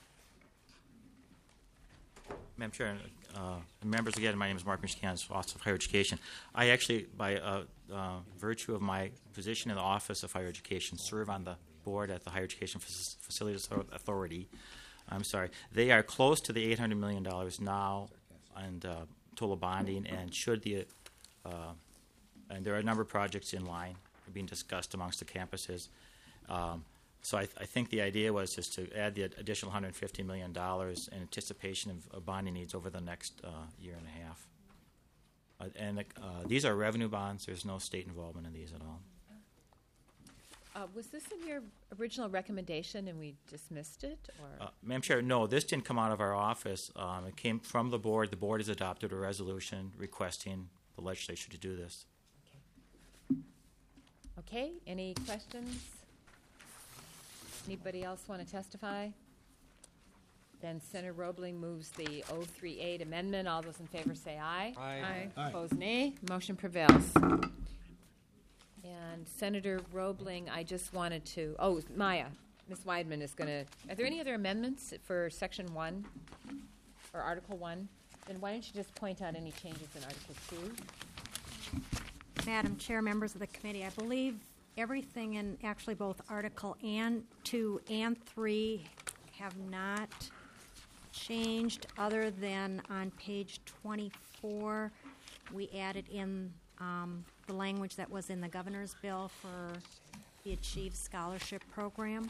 Madam Chair, members, again, my name is Mark Mishkanis, Office of Higher Education. I actually, by virtue of my position in the Office of Higher Education, serve on the board at the Higher Education Facilities Authority. I'm sorry. They are close to the $800 million now and total bonding, and and there are a number of projects in line being discussed amongst the campuses. So I think the idea was just to add the additional $150 million in anticipation of bonding needs over the next year and a half. These are revenue bonds. There's no state involvement in these at all. Was this in your original recommendation and we dismissed it? Or? Madam Chair, no, this didn't come out of our office. It came from the board. The board has adopted a resolution requesting the legislature to do this. Okay, any questions? Anybody else want to testify? Then Senator Roebling moves the 038 amendment. All those in favor say aye. Aye. Aye. Opposed, nay. Motion prevails. And Senator Roebling, I just wanted to, Maya, Ms. Weidman is going to, are there any other amendments for Section 1 or Article 1? Then why don't you just point out any changes in Article 2? Madam Chair, members of the committee, I believe everything in actually both Article 2 and 3 have not changed, other than on page 24 we added in the language that was in the governor's bill for the Achieve Scholarship Program.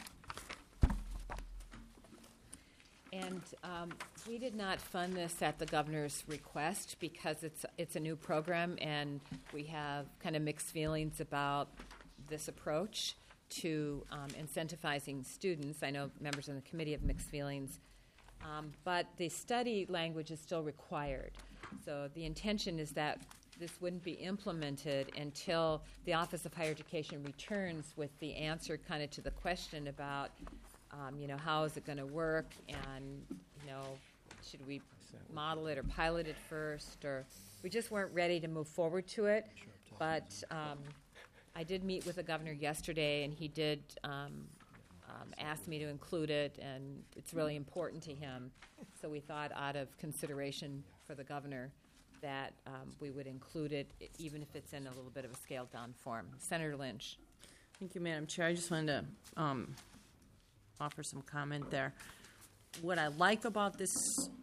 And we did not fund this at the governor's request because it's a new program, and we have kind of mixed feelings about this approach to incentivizing students. I know members of the committee have mixed feelings, but the study language is still required. So the intention is that this wouldn't be implemented until the Office of Higher Education returns with the answer kind of to the question about how is it going to work, and should we model it or pilot it first, or we just weren't ready to move forward to it. But I did meet with the governor yesterday, and he did ask me to include it, and it's really important to him. So we thought, out of consideration for the governor, that we would include it, even if it's in a little bit of a scaled-down form. Senator Lynch. Thank you, Madam Chair. I just wanted to offer some comment there. What I like about this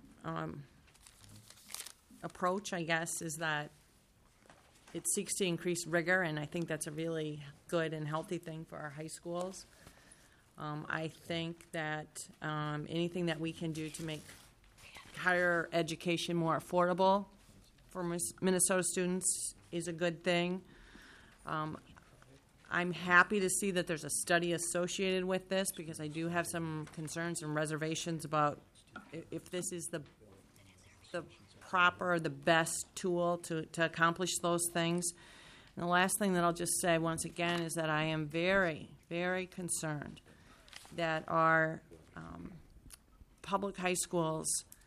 approach, I guess, is that it seeks to increase rigor, and I think that's a really good and healthy thing for our high schools. I think that anything that we can do to make higher education more affordable for Minnesota students is a good thing. I'm happy to see that there's a study associated with this, because I do have some concerns and reservations about if this is the proper, the best tool to accomplish those things. And the last thing that I'll just say once again is that I am very, very concerned that our public high schools,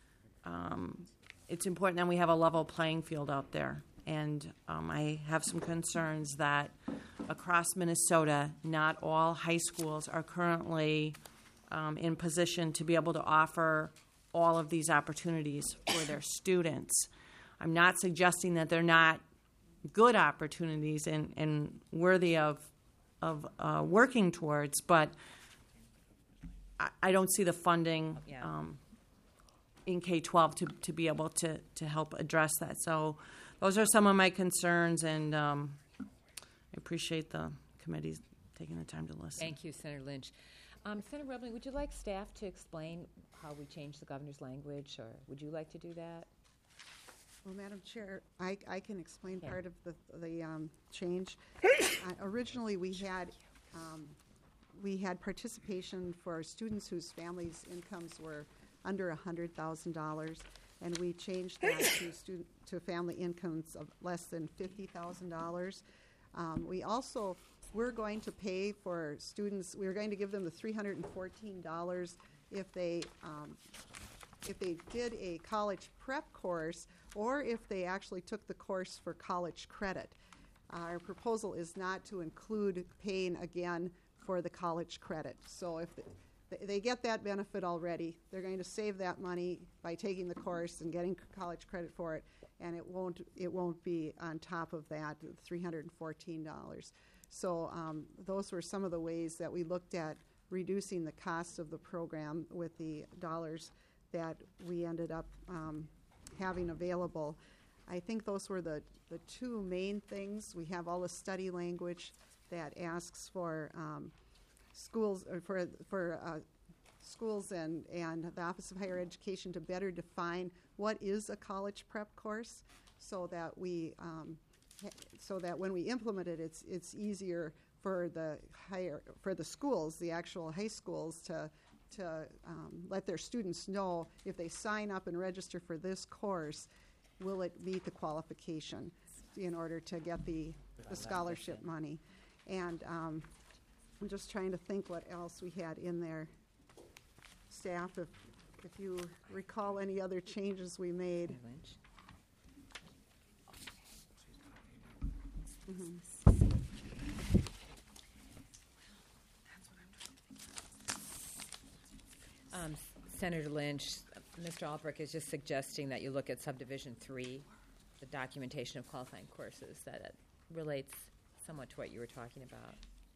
it's important that we have a level playing field out there. And I have some concerns that across Minnesota, not all high schools are currently in position to be able to offer all of these opportunities for their students. I'm not suggesting that they're not good opportunities and worthy of working towards, but I don't see the funding Yeah. in K-12 to be able to help address that. So those are some of my concerns, and I appreciate the committees taking the time to listen. Thank you, Senator Lynch. Senator Roebling, would you like staff to explain how we changed the governor's language, or would you like to do that? Well, Madam Chair, I can explain part of the change. Originally, we had participation for students whose families' incomes were under $100,000, and we changed that to family incomes of less than $50,000. We're going to pay for students. We're going to give them the $314 if they did a college prep course, or if they actually took the course for college credit. Our proposal is not to include paying again for the college credit. So if they get that benefit already, they're going to save that money by taking the course and getting college credit for it, and it won't be on top of that $314. So those were some of the ways that we looked at reducing the cost of the program with the dollars that we ended up having available. I think those were the two main things. We have all the study language that asks for schools and the Office of Higher Education to better define what is a college prep course, so that when we implement it, it's easier for the schools, the actual high schools, to let their students know if they sign up and register for this course, will it meet the qualification in order to get the scholarship money. And I'm just trying to think what else we had in there. Staff, if you recall any other changes we made. Senator Lynch, Mr. Albrecht is just suggesting that you look at subdivision 3, the documentation of qualifying courses, that it relates somewhat to what you were talking about.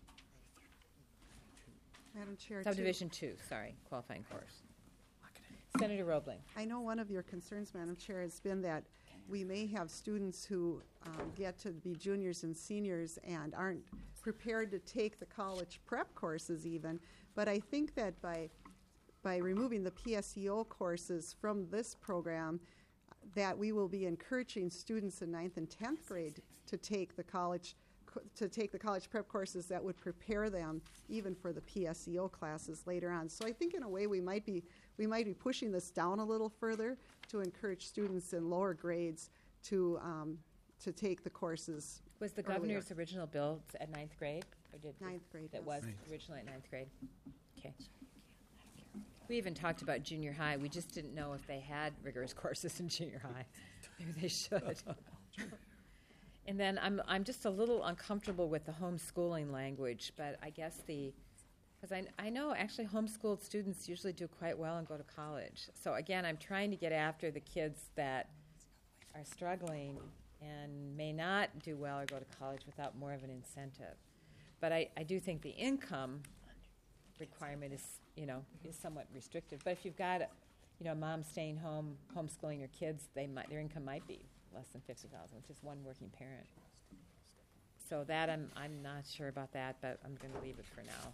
Madam Chair, Subdivision 2, sorry, qualifying course. Senator Roebling. I know one of your concerns, Madam Chair, has been that we may have students who get to be juniors and seniors and aren't prepared to take the college prep courses even. But I think that by removing the PSEO courses from this program, that we will be encouraging students in 9th and 10th grade to take the college prep courses that would prepare them even for the PSEO classes later on. So I think in a way we might be pushing this down a little further to encourage students in lower grades to take the courses. Was the earlier. governor's original bill at 9th grade? Or did 9th grade, That yes. was originally at 9th grade? Okay. We even talked about junior high. We just didn't know if they had rigorous courses in junior high. Maybe they should. And then I'm just a little uncomfortable with the homeschooling language, but I guess because I know actually homeschooled students usually do quite well and go to college. So again, I'm trying to get after the kids that are struggling and may not do well or go to college without more of an incentive. But I do think the income requirement is somewhat restrictive. But if you've got a mom staying home homeschooling your kids, their income might be less than $50,000, which is one working parent. So that I'm not sure about that, but I'm going to leave it for now.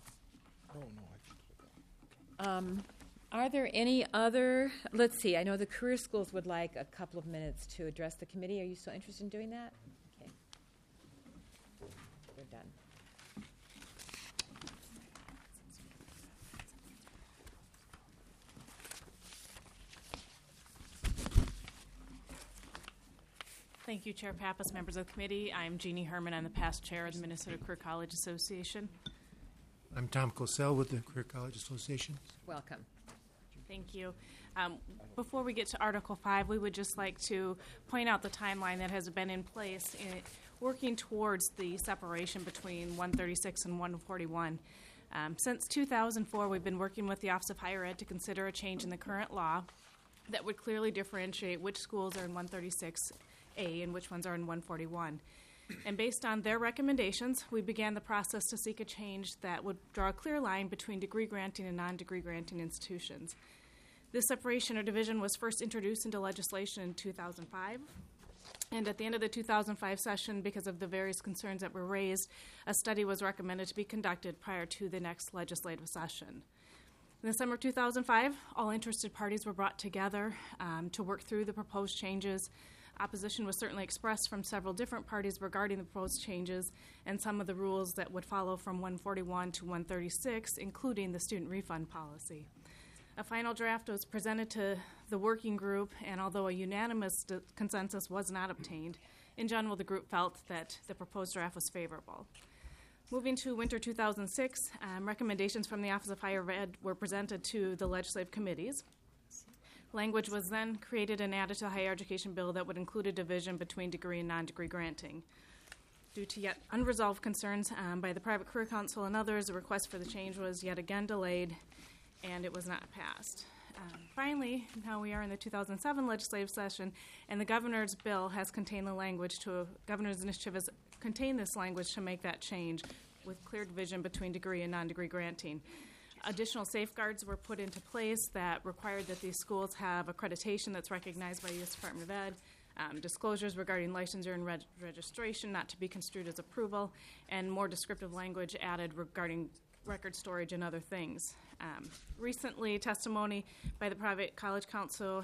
Are there any other? Let's see. I know the career schools would like a couple of minutes to address the committee. Are you still interested in doing that? Okay. We're done. Thank you, Chair Pappas, members of the committee. I'm Jeannie Herman. I'm the past chair of the Minnesota Career College Association. I'm Tom Cosell with the Career College Association. Welcome. Thank you. Before we get to Article 5, we would just like to point out the timeline that has been in place in working towards the separation between 136 and 141. Since 2004, we've been working with the Office of Higher Ed to consider a change in the current law that would clearly differentiate which schools are in 136A and which ones are in 141. And based on their recommendations, we began the process to seek a change that would draw a clear line between degree granting and non-degree granting institutions. This separation or division was first introduced into legislation in 2005. And at the end of the 2005 session, because of the various concerns that were raised, a study was recommended to be conducted prior to the next legislative session. In the summer of 2005, all interested parties were brought together to work through the proposed changes. Opposition was certainly expressed from several different parties regarding the proposed changes and some of the rules that would follow from 141 to 136, including the student refund policy. A final draft was presented to the working group, and although a unanimous consensus was not obtained, in general the group felt that the proposed draft was favorable. Moving to winter 2006, recommendations from the Office of Higher Ed were presented to the legislative committees. Language was then created and added to the higher education bill that would include a division between degree and non-degree granting. Due to yet unresolved concerns by the Private Career Council and others, the request for the change was yet again delayed, and it was not passed. Finally, now we are in the 2007 legislative session, and the governor's bill has contained the language governor's initiative has contained this language to make that change with clear division between degree and non-degree granting. Additional safeguards were put into place that required that these schools have accreditation that's recognized by the U.S. Department of Ed, disclosures regarding licensure and registration not to be construed as approval, and more descriptive language added regarding record storage and other things. Recently, testimony by the Private College Council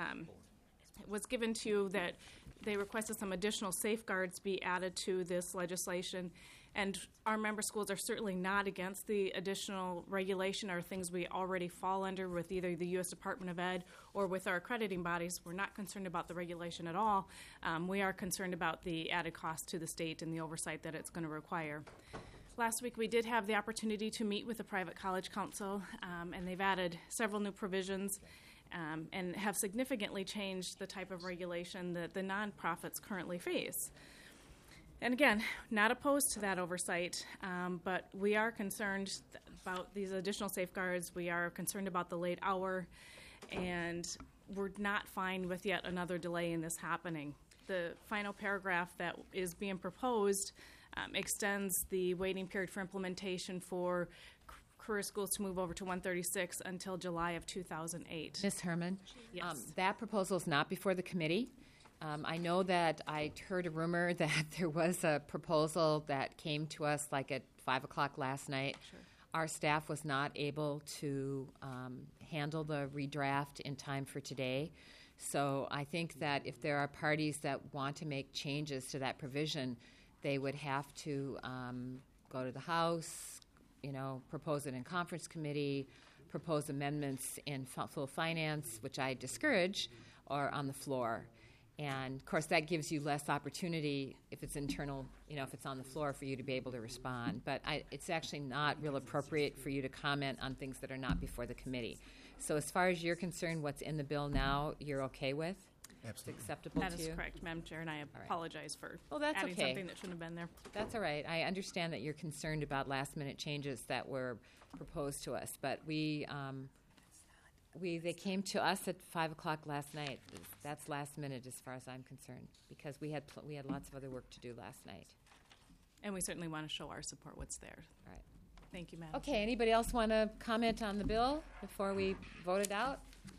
was given to that they requested some additional safeguards be added to this legislation, and our member schools are certainly not against the additional regulation or things we already fall under with either the U.S. Department of Ed or with our accrediting bodies. We're not concerned about the regulation at all. We are concerned about the added cost to the state and the oversight that it's going to require. Last week we did have the opportunity to meet with the Private College Council, and they've added several new provisions and have significantly changed the type of regulation that the nonprofits currently face. And again, not opposed to that oversight, but we are concerned about these additional safeguards. We are concerned about the late hour, and we're not fine with yet another delay in this happening. The final paragraph that is being proposed extends the waiting period for implementation for career schools to move over to 136 until July of 2008. Ms. Herman, Yes. that proposal is not before the committee. I know that I heard a rumor that there was a proposal that came to us like at 5 o'clock last night. Sure. Our staff was not able to handle the redraft in time for today. So I think that if there are parties that want to make changes to that provision, they would have to go to the House, propose it in conference committee, propose amendments in full finance, which I discourage, or on the floor. And, of course, that gives you less opportunity if it's internal, if it's on the floor for you to be able to respond. But it's actually not real appropriate for you to comment on things that are not before the committee. So as far as you're concerned, what's in the bill now, you're okay with? Absolutely. It's acceptable That to is you? correct, Madam Chair, and I apologize for that's adding okay. something that shouldn't have been there. That's all right. I understand that you're concerned about last-minute changes that were proposed to us, but they came to us at 5 o'clock last night. That's last minute as far as I'm concerned, because we had lots of other work to do last night. And we certainly want to show our support what's there. All right. Thank you, Madam Okay, anybody else want to comment on the bill before we vote it out?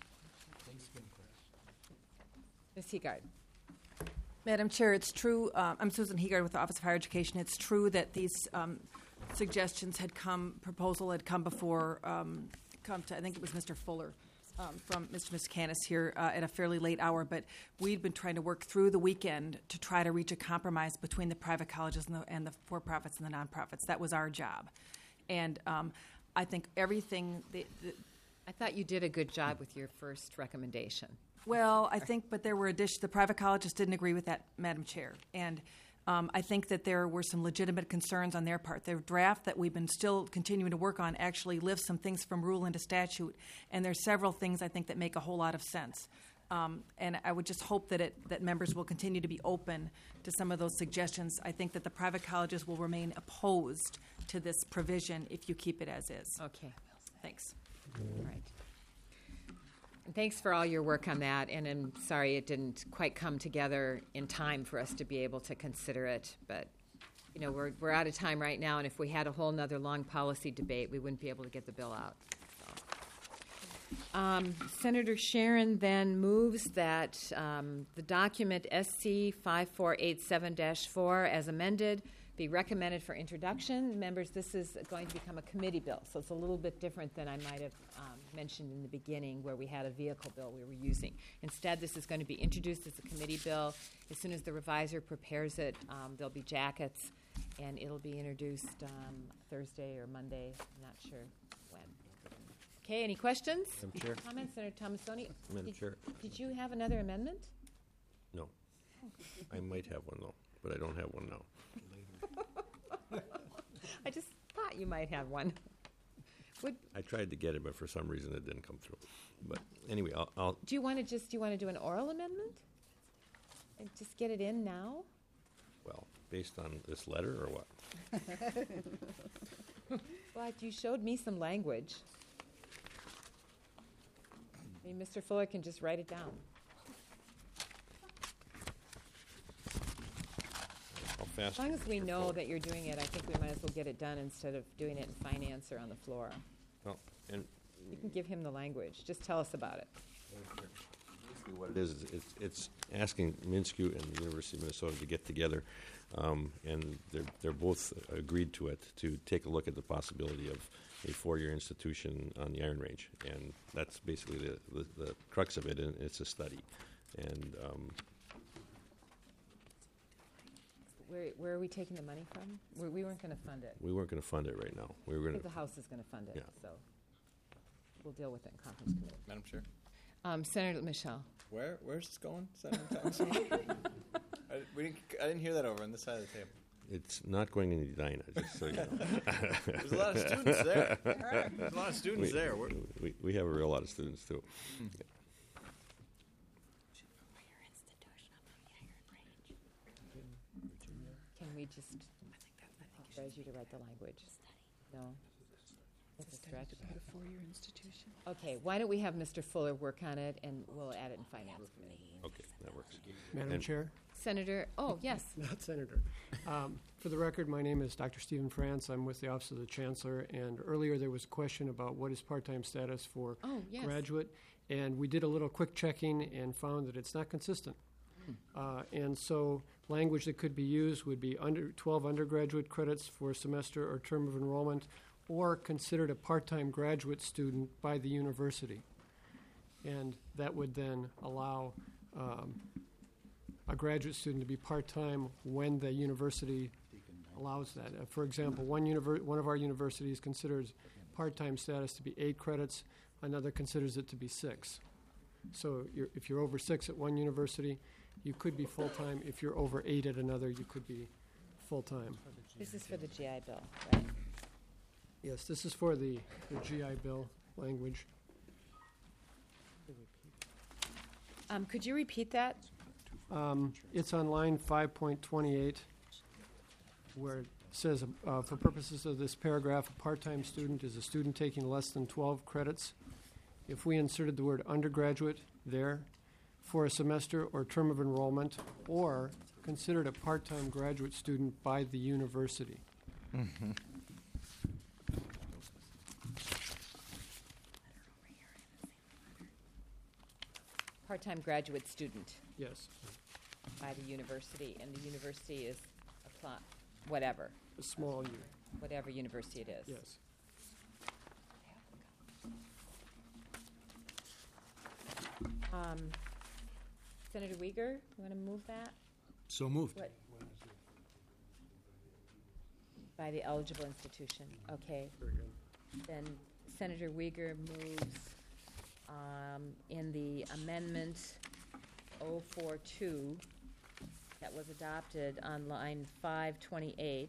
Ms. Heegard. Madam Chair, it's true. I'm Susan Heegard with the Office of Higher Education. It's true that these suggestions proposal had come before, I think it was Mr. Fuller from Mr. Miscanis here at a fairly late hour, but we'd been trying to work through the weekend to try to reach a compromise between the private colleges and the for-profits and the nonprofits. That was our job. And I think everything... I thought you did a good job with your first recommendation. Well, I think, but there were the private colleges didn't agree with that, Madam Chair. And I think that there were some legitimate concerns on their part. The draft that we've been still continuing to work on actually lifts some things from rule into statute, and there's several things I think that make a whole lot of sense. And I would just hope that members will continue to be open to some of those suggestions. I think that the private colleges will remain opposed to this provision if you keep it as is. Okay. Thanks. All right. And thanks for all your work on that, and I'm sorry it didn't quite come together in time for us to be able to consider it, but, you know, we're out of time right now, and if we had a whole nother long policy debate, we wouldn't be able to get the bill out. So. Senator Sharon then moves that the document SC 5487-4 as amended be recommended for introduction. Members, this is going to become a committee bill, so it's a little bit different than I might have mentioned in the beginning where we had a vehicle bill we were using. Instead, this is going to be introduced as a committee bill. As soon as the reviser prepares it, there'll be jackets, and it'll be introduced Thursday or Monday. I'm not sure when. Okay, any questions? Madam Chair. Comments? Senator Thomasoni? Madam Chair. Did you have another amendment? No. I might have one, though, but I don't have one now. I just thought you might have one. I tried to get it, but for some reason it didn't come through. But anyway, I'll Do you want to do an oral amendment? And just get it in now? well, based on this letter or what? Well, you showed me some language. Maybe Mr. Fuller can just write it down. As long as we know that you're doing it, I think we might as well get it done instead of doing it in finance or on the floor. Well, and You can give him the language. Just tell us about it. basically what it is, it's asking Minsky and the University of Minnesota to get together, and they're both agreed to it, to take a look at the possibility of a four-year institution on the Iron Range. And that's basically the crux of it, and it's a study. And Where are we taking the money from? We weren't going to fund it. we weren't going to fund it right now. We were I going think to. the House is going to fund it, Yeah. so we'll deal with it in conference committee. Madam Chair. Senator Michelle. Where's this going, Senator Thompson? I didn't hear that over on this side of the table. It's not going in Edina, just so you know. There's a lot of students there. There's a lot of students there. We have a real lot of students, too. Yeah. Can we just authorize you to write the language? No? That's a stretch. A four-year institution. Okay, why don't we have Mr. Fuller work on it, and we'll add it in finance committee. Okay, that works. Madam Chair? Senator, oh, yes. Not Senator. For the record, my name is Dr. Stephen France. I'm with the Office of the Chancellor, and earlier there was a question about what is part-time status for yes. graduate, and we did a little quick checking and found that it's not consistent. And so language that could be used would be 12 undergraduate credits for a semester or term of enrollment, or considered a part-time graduate student by the university. And that would then allow a graduate student to be part-time when the university allows that. For example, one of our universities considers part-time status to be 8 credits, another considers it to be 6. So if you're over 6 at one university, you could be full-time. If you're over 8 at another, you could be full-time. This is for the GI Bill, right? Yes, this is for the GI Bill language. Could you repeat that? It's on line 5.28, where it says, for purposes of this paragraph, a part-time student is a student taking less than 12 credits. If we inserted the word undergraduate there, for a semester or term of enrollment, or considered a part-time graduate student by the university. Mm-hmm. Part-time graduate student. Yes. By the university, and the university is whatever. A small U. Whatever university it is. Yes. Senator Uyghur, you want to move that? So moved. What? By the eligible institution. Okay. Very good. Then Senator Uyghur moves in the amendment 042 that was adopted on line 528.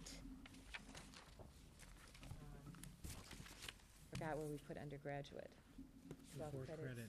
Forgot where we put undergraduate. 12 credits.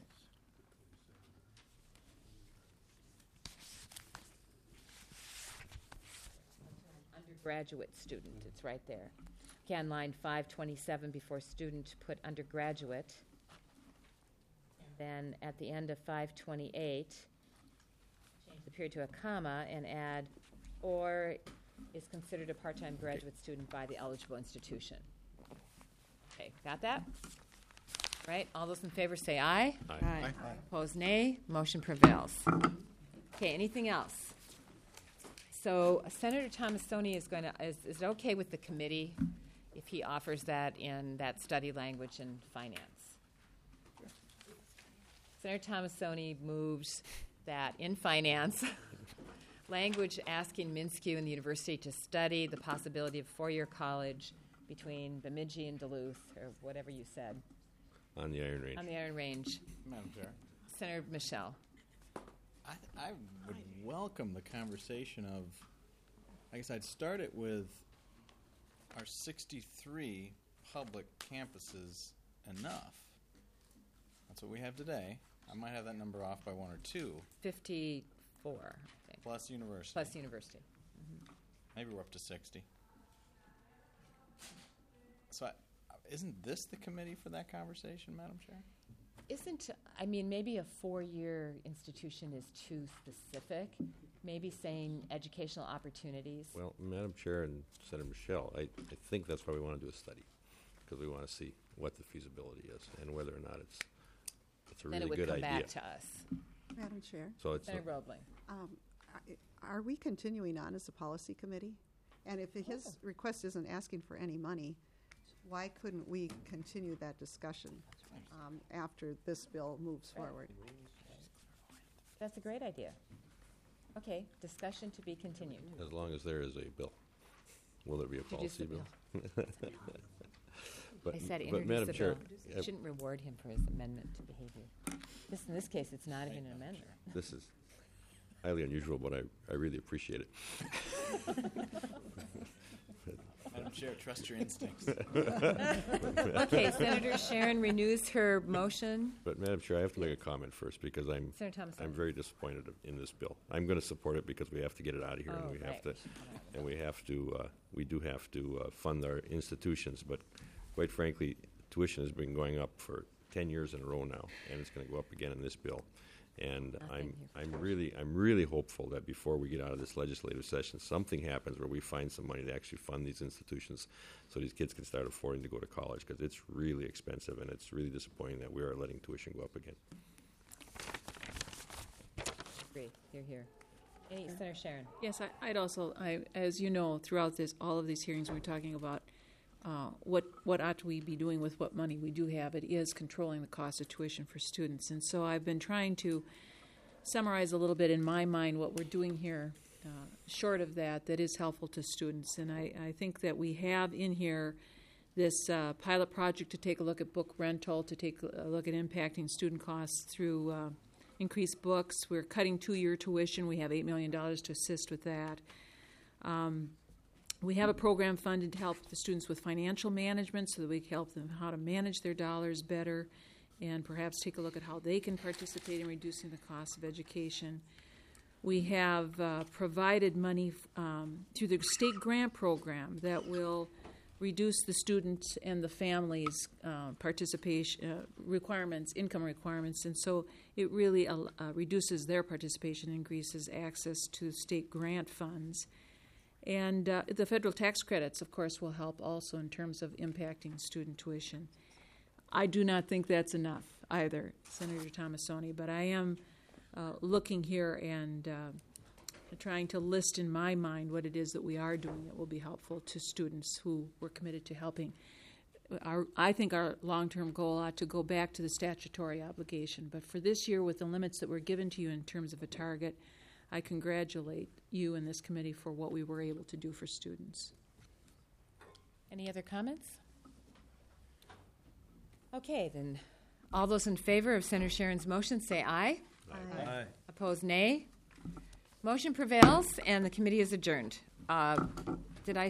Undergraduate student, it's right there. Okay, on line 527, before student, put undergraduate. then at the end of 528, change the period to a comma and add, or is considered a part-time graduate student by the eligible institution. Okay, got that? Right, all those in favor say aye. Aye. Aye. Opposed, nay. Motion prevails. Okay, anything else? So Senator Tomassoni is going to, is it okay with the committee if he offers that in that study language in finance? Senator Tomassoni moves that in finance, language asking Minsky and the university to study the possibility of four-year college between Bemidji and Duluth, or whatever you said. On the Iron Range. On the Iron Range. Madam Chair. Senator Michelle. I would welcome the conversation of, I guess I'd start it with, are 63 public campuses enough? That's what we have today. I might have that number off by one or two. 54, I think. Plus university. Plus university. Maybe we're up to 60. So isn't this the committee for that conversation, Madam Chair? Isn't, I mean, maybe a four-year institution is too specific. Maybe saying educational opportunities. Well, Madam Chair and Senator Michelle, I think that's why we want to do a study, because we want to see what the feasibility is and whether or not it's a Then really it would good come idea. back to us. Madam Chair, So it's Senator Roebling. are we continuing on as a policy committee? And if his request isn't asking for any money, why couldn't we continue that discussion after this bill moves forward? That's a great idea. Okay, discussion to be continued. as long as there is a bill. Will there be a Introduce policy the bill? But, I said but introduce Madam the Chair, bill. You shouldn't reward him for his amendment to behavior. In this case, it's not even an amendment. this is highly unusual, but I really appreciate it. Madam Chair, trust your instincts. Okay, Senator Sharon renews her motion. But Madam Chair, I have to make a comment first because I'm Senator Thomas. very disappointed in this bill. I'm going to support it because we have to get it out of here, and Oh, we have right. to, and we do have to fund our institutions. But quite frankly, tuition has been going up for 10 years in a row now, and it's going to go up again in this bill. And I'm really hopeful that before we get out of this legislative session, something happens where we find some money to actually fund these institutions, so these kids can start affording to go to college, because it's really expensive, and it's really disappointing that we are letting tuition go up again. Agree. You're here. Senator Sharon. Yes, I'd also, as you know, throughout all of these hearings, we're talking about what ought we be doing with what money we do have. It is controlling the cost of tuition for students. And so I've been trying to summarize a little bit in my mind what we're doing here, short of that is helpful to students. And I think that we have in here this pilot project to take a look at book rental, to take a look at impacting student costs through increased books. We're cutting 2-year tuition. We have $8 million to assist with that. We have a program funded to help the students with financial management so that we can help them how to manage their dollars better and perhaps take a look at how they can participate in reducing the cost of education. We have provided money through the state grant program that will reduce the students and the families' participation requirements, income requirements, and so it really reduces their participation, increases access to state grant funds. And the federal tax credits, of course, will help also in terms of impacting student tuition. I do not think that's enough either, Senator Tomassoni, but I am looking here and trying to list in my mind what it is that we are doing that will be helpful to students who we're committed to helping. I think our long-term goal ought to go back to the statutory obligation, but for this year, with the limits that were given to you in terms of a target, I congratulate you and this committee for what we were able to do for students. Any other comments? Okay, then all those in favor of Senator Sharon's motion say aye. Aye. Opposed, nay. Motion prevails, and the committee is adjourned. Did I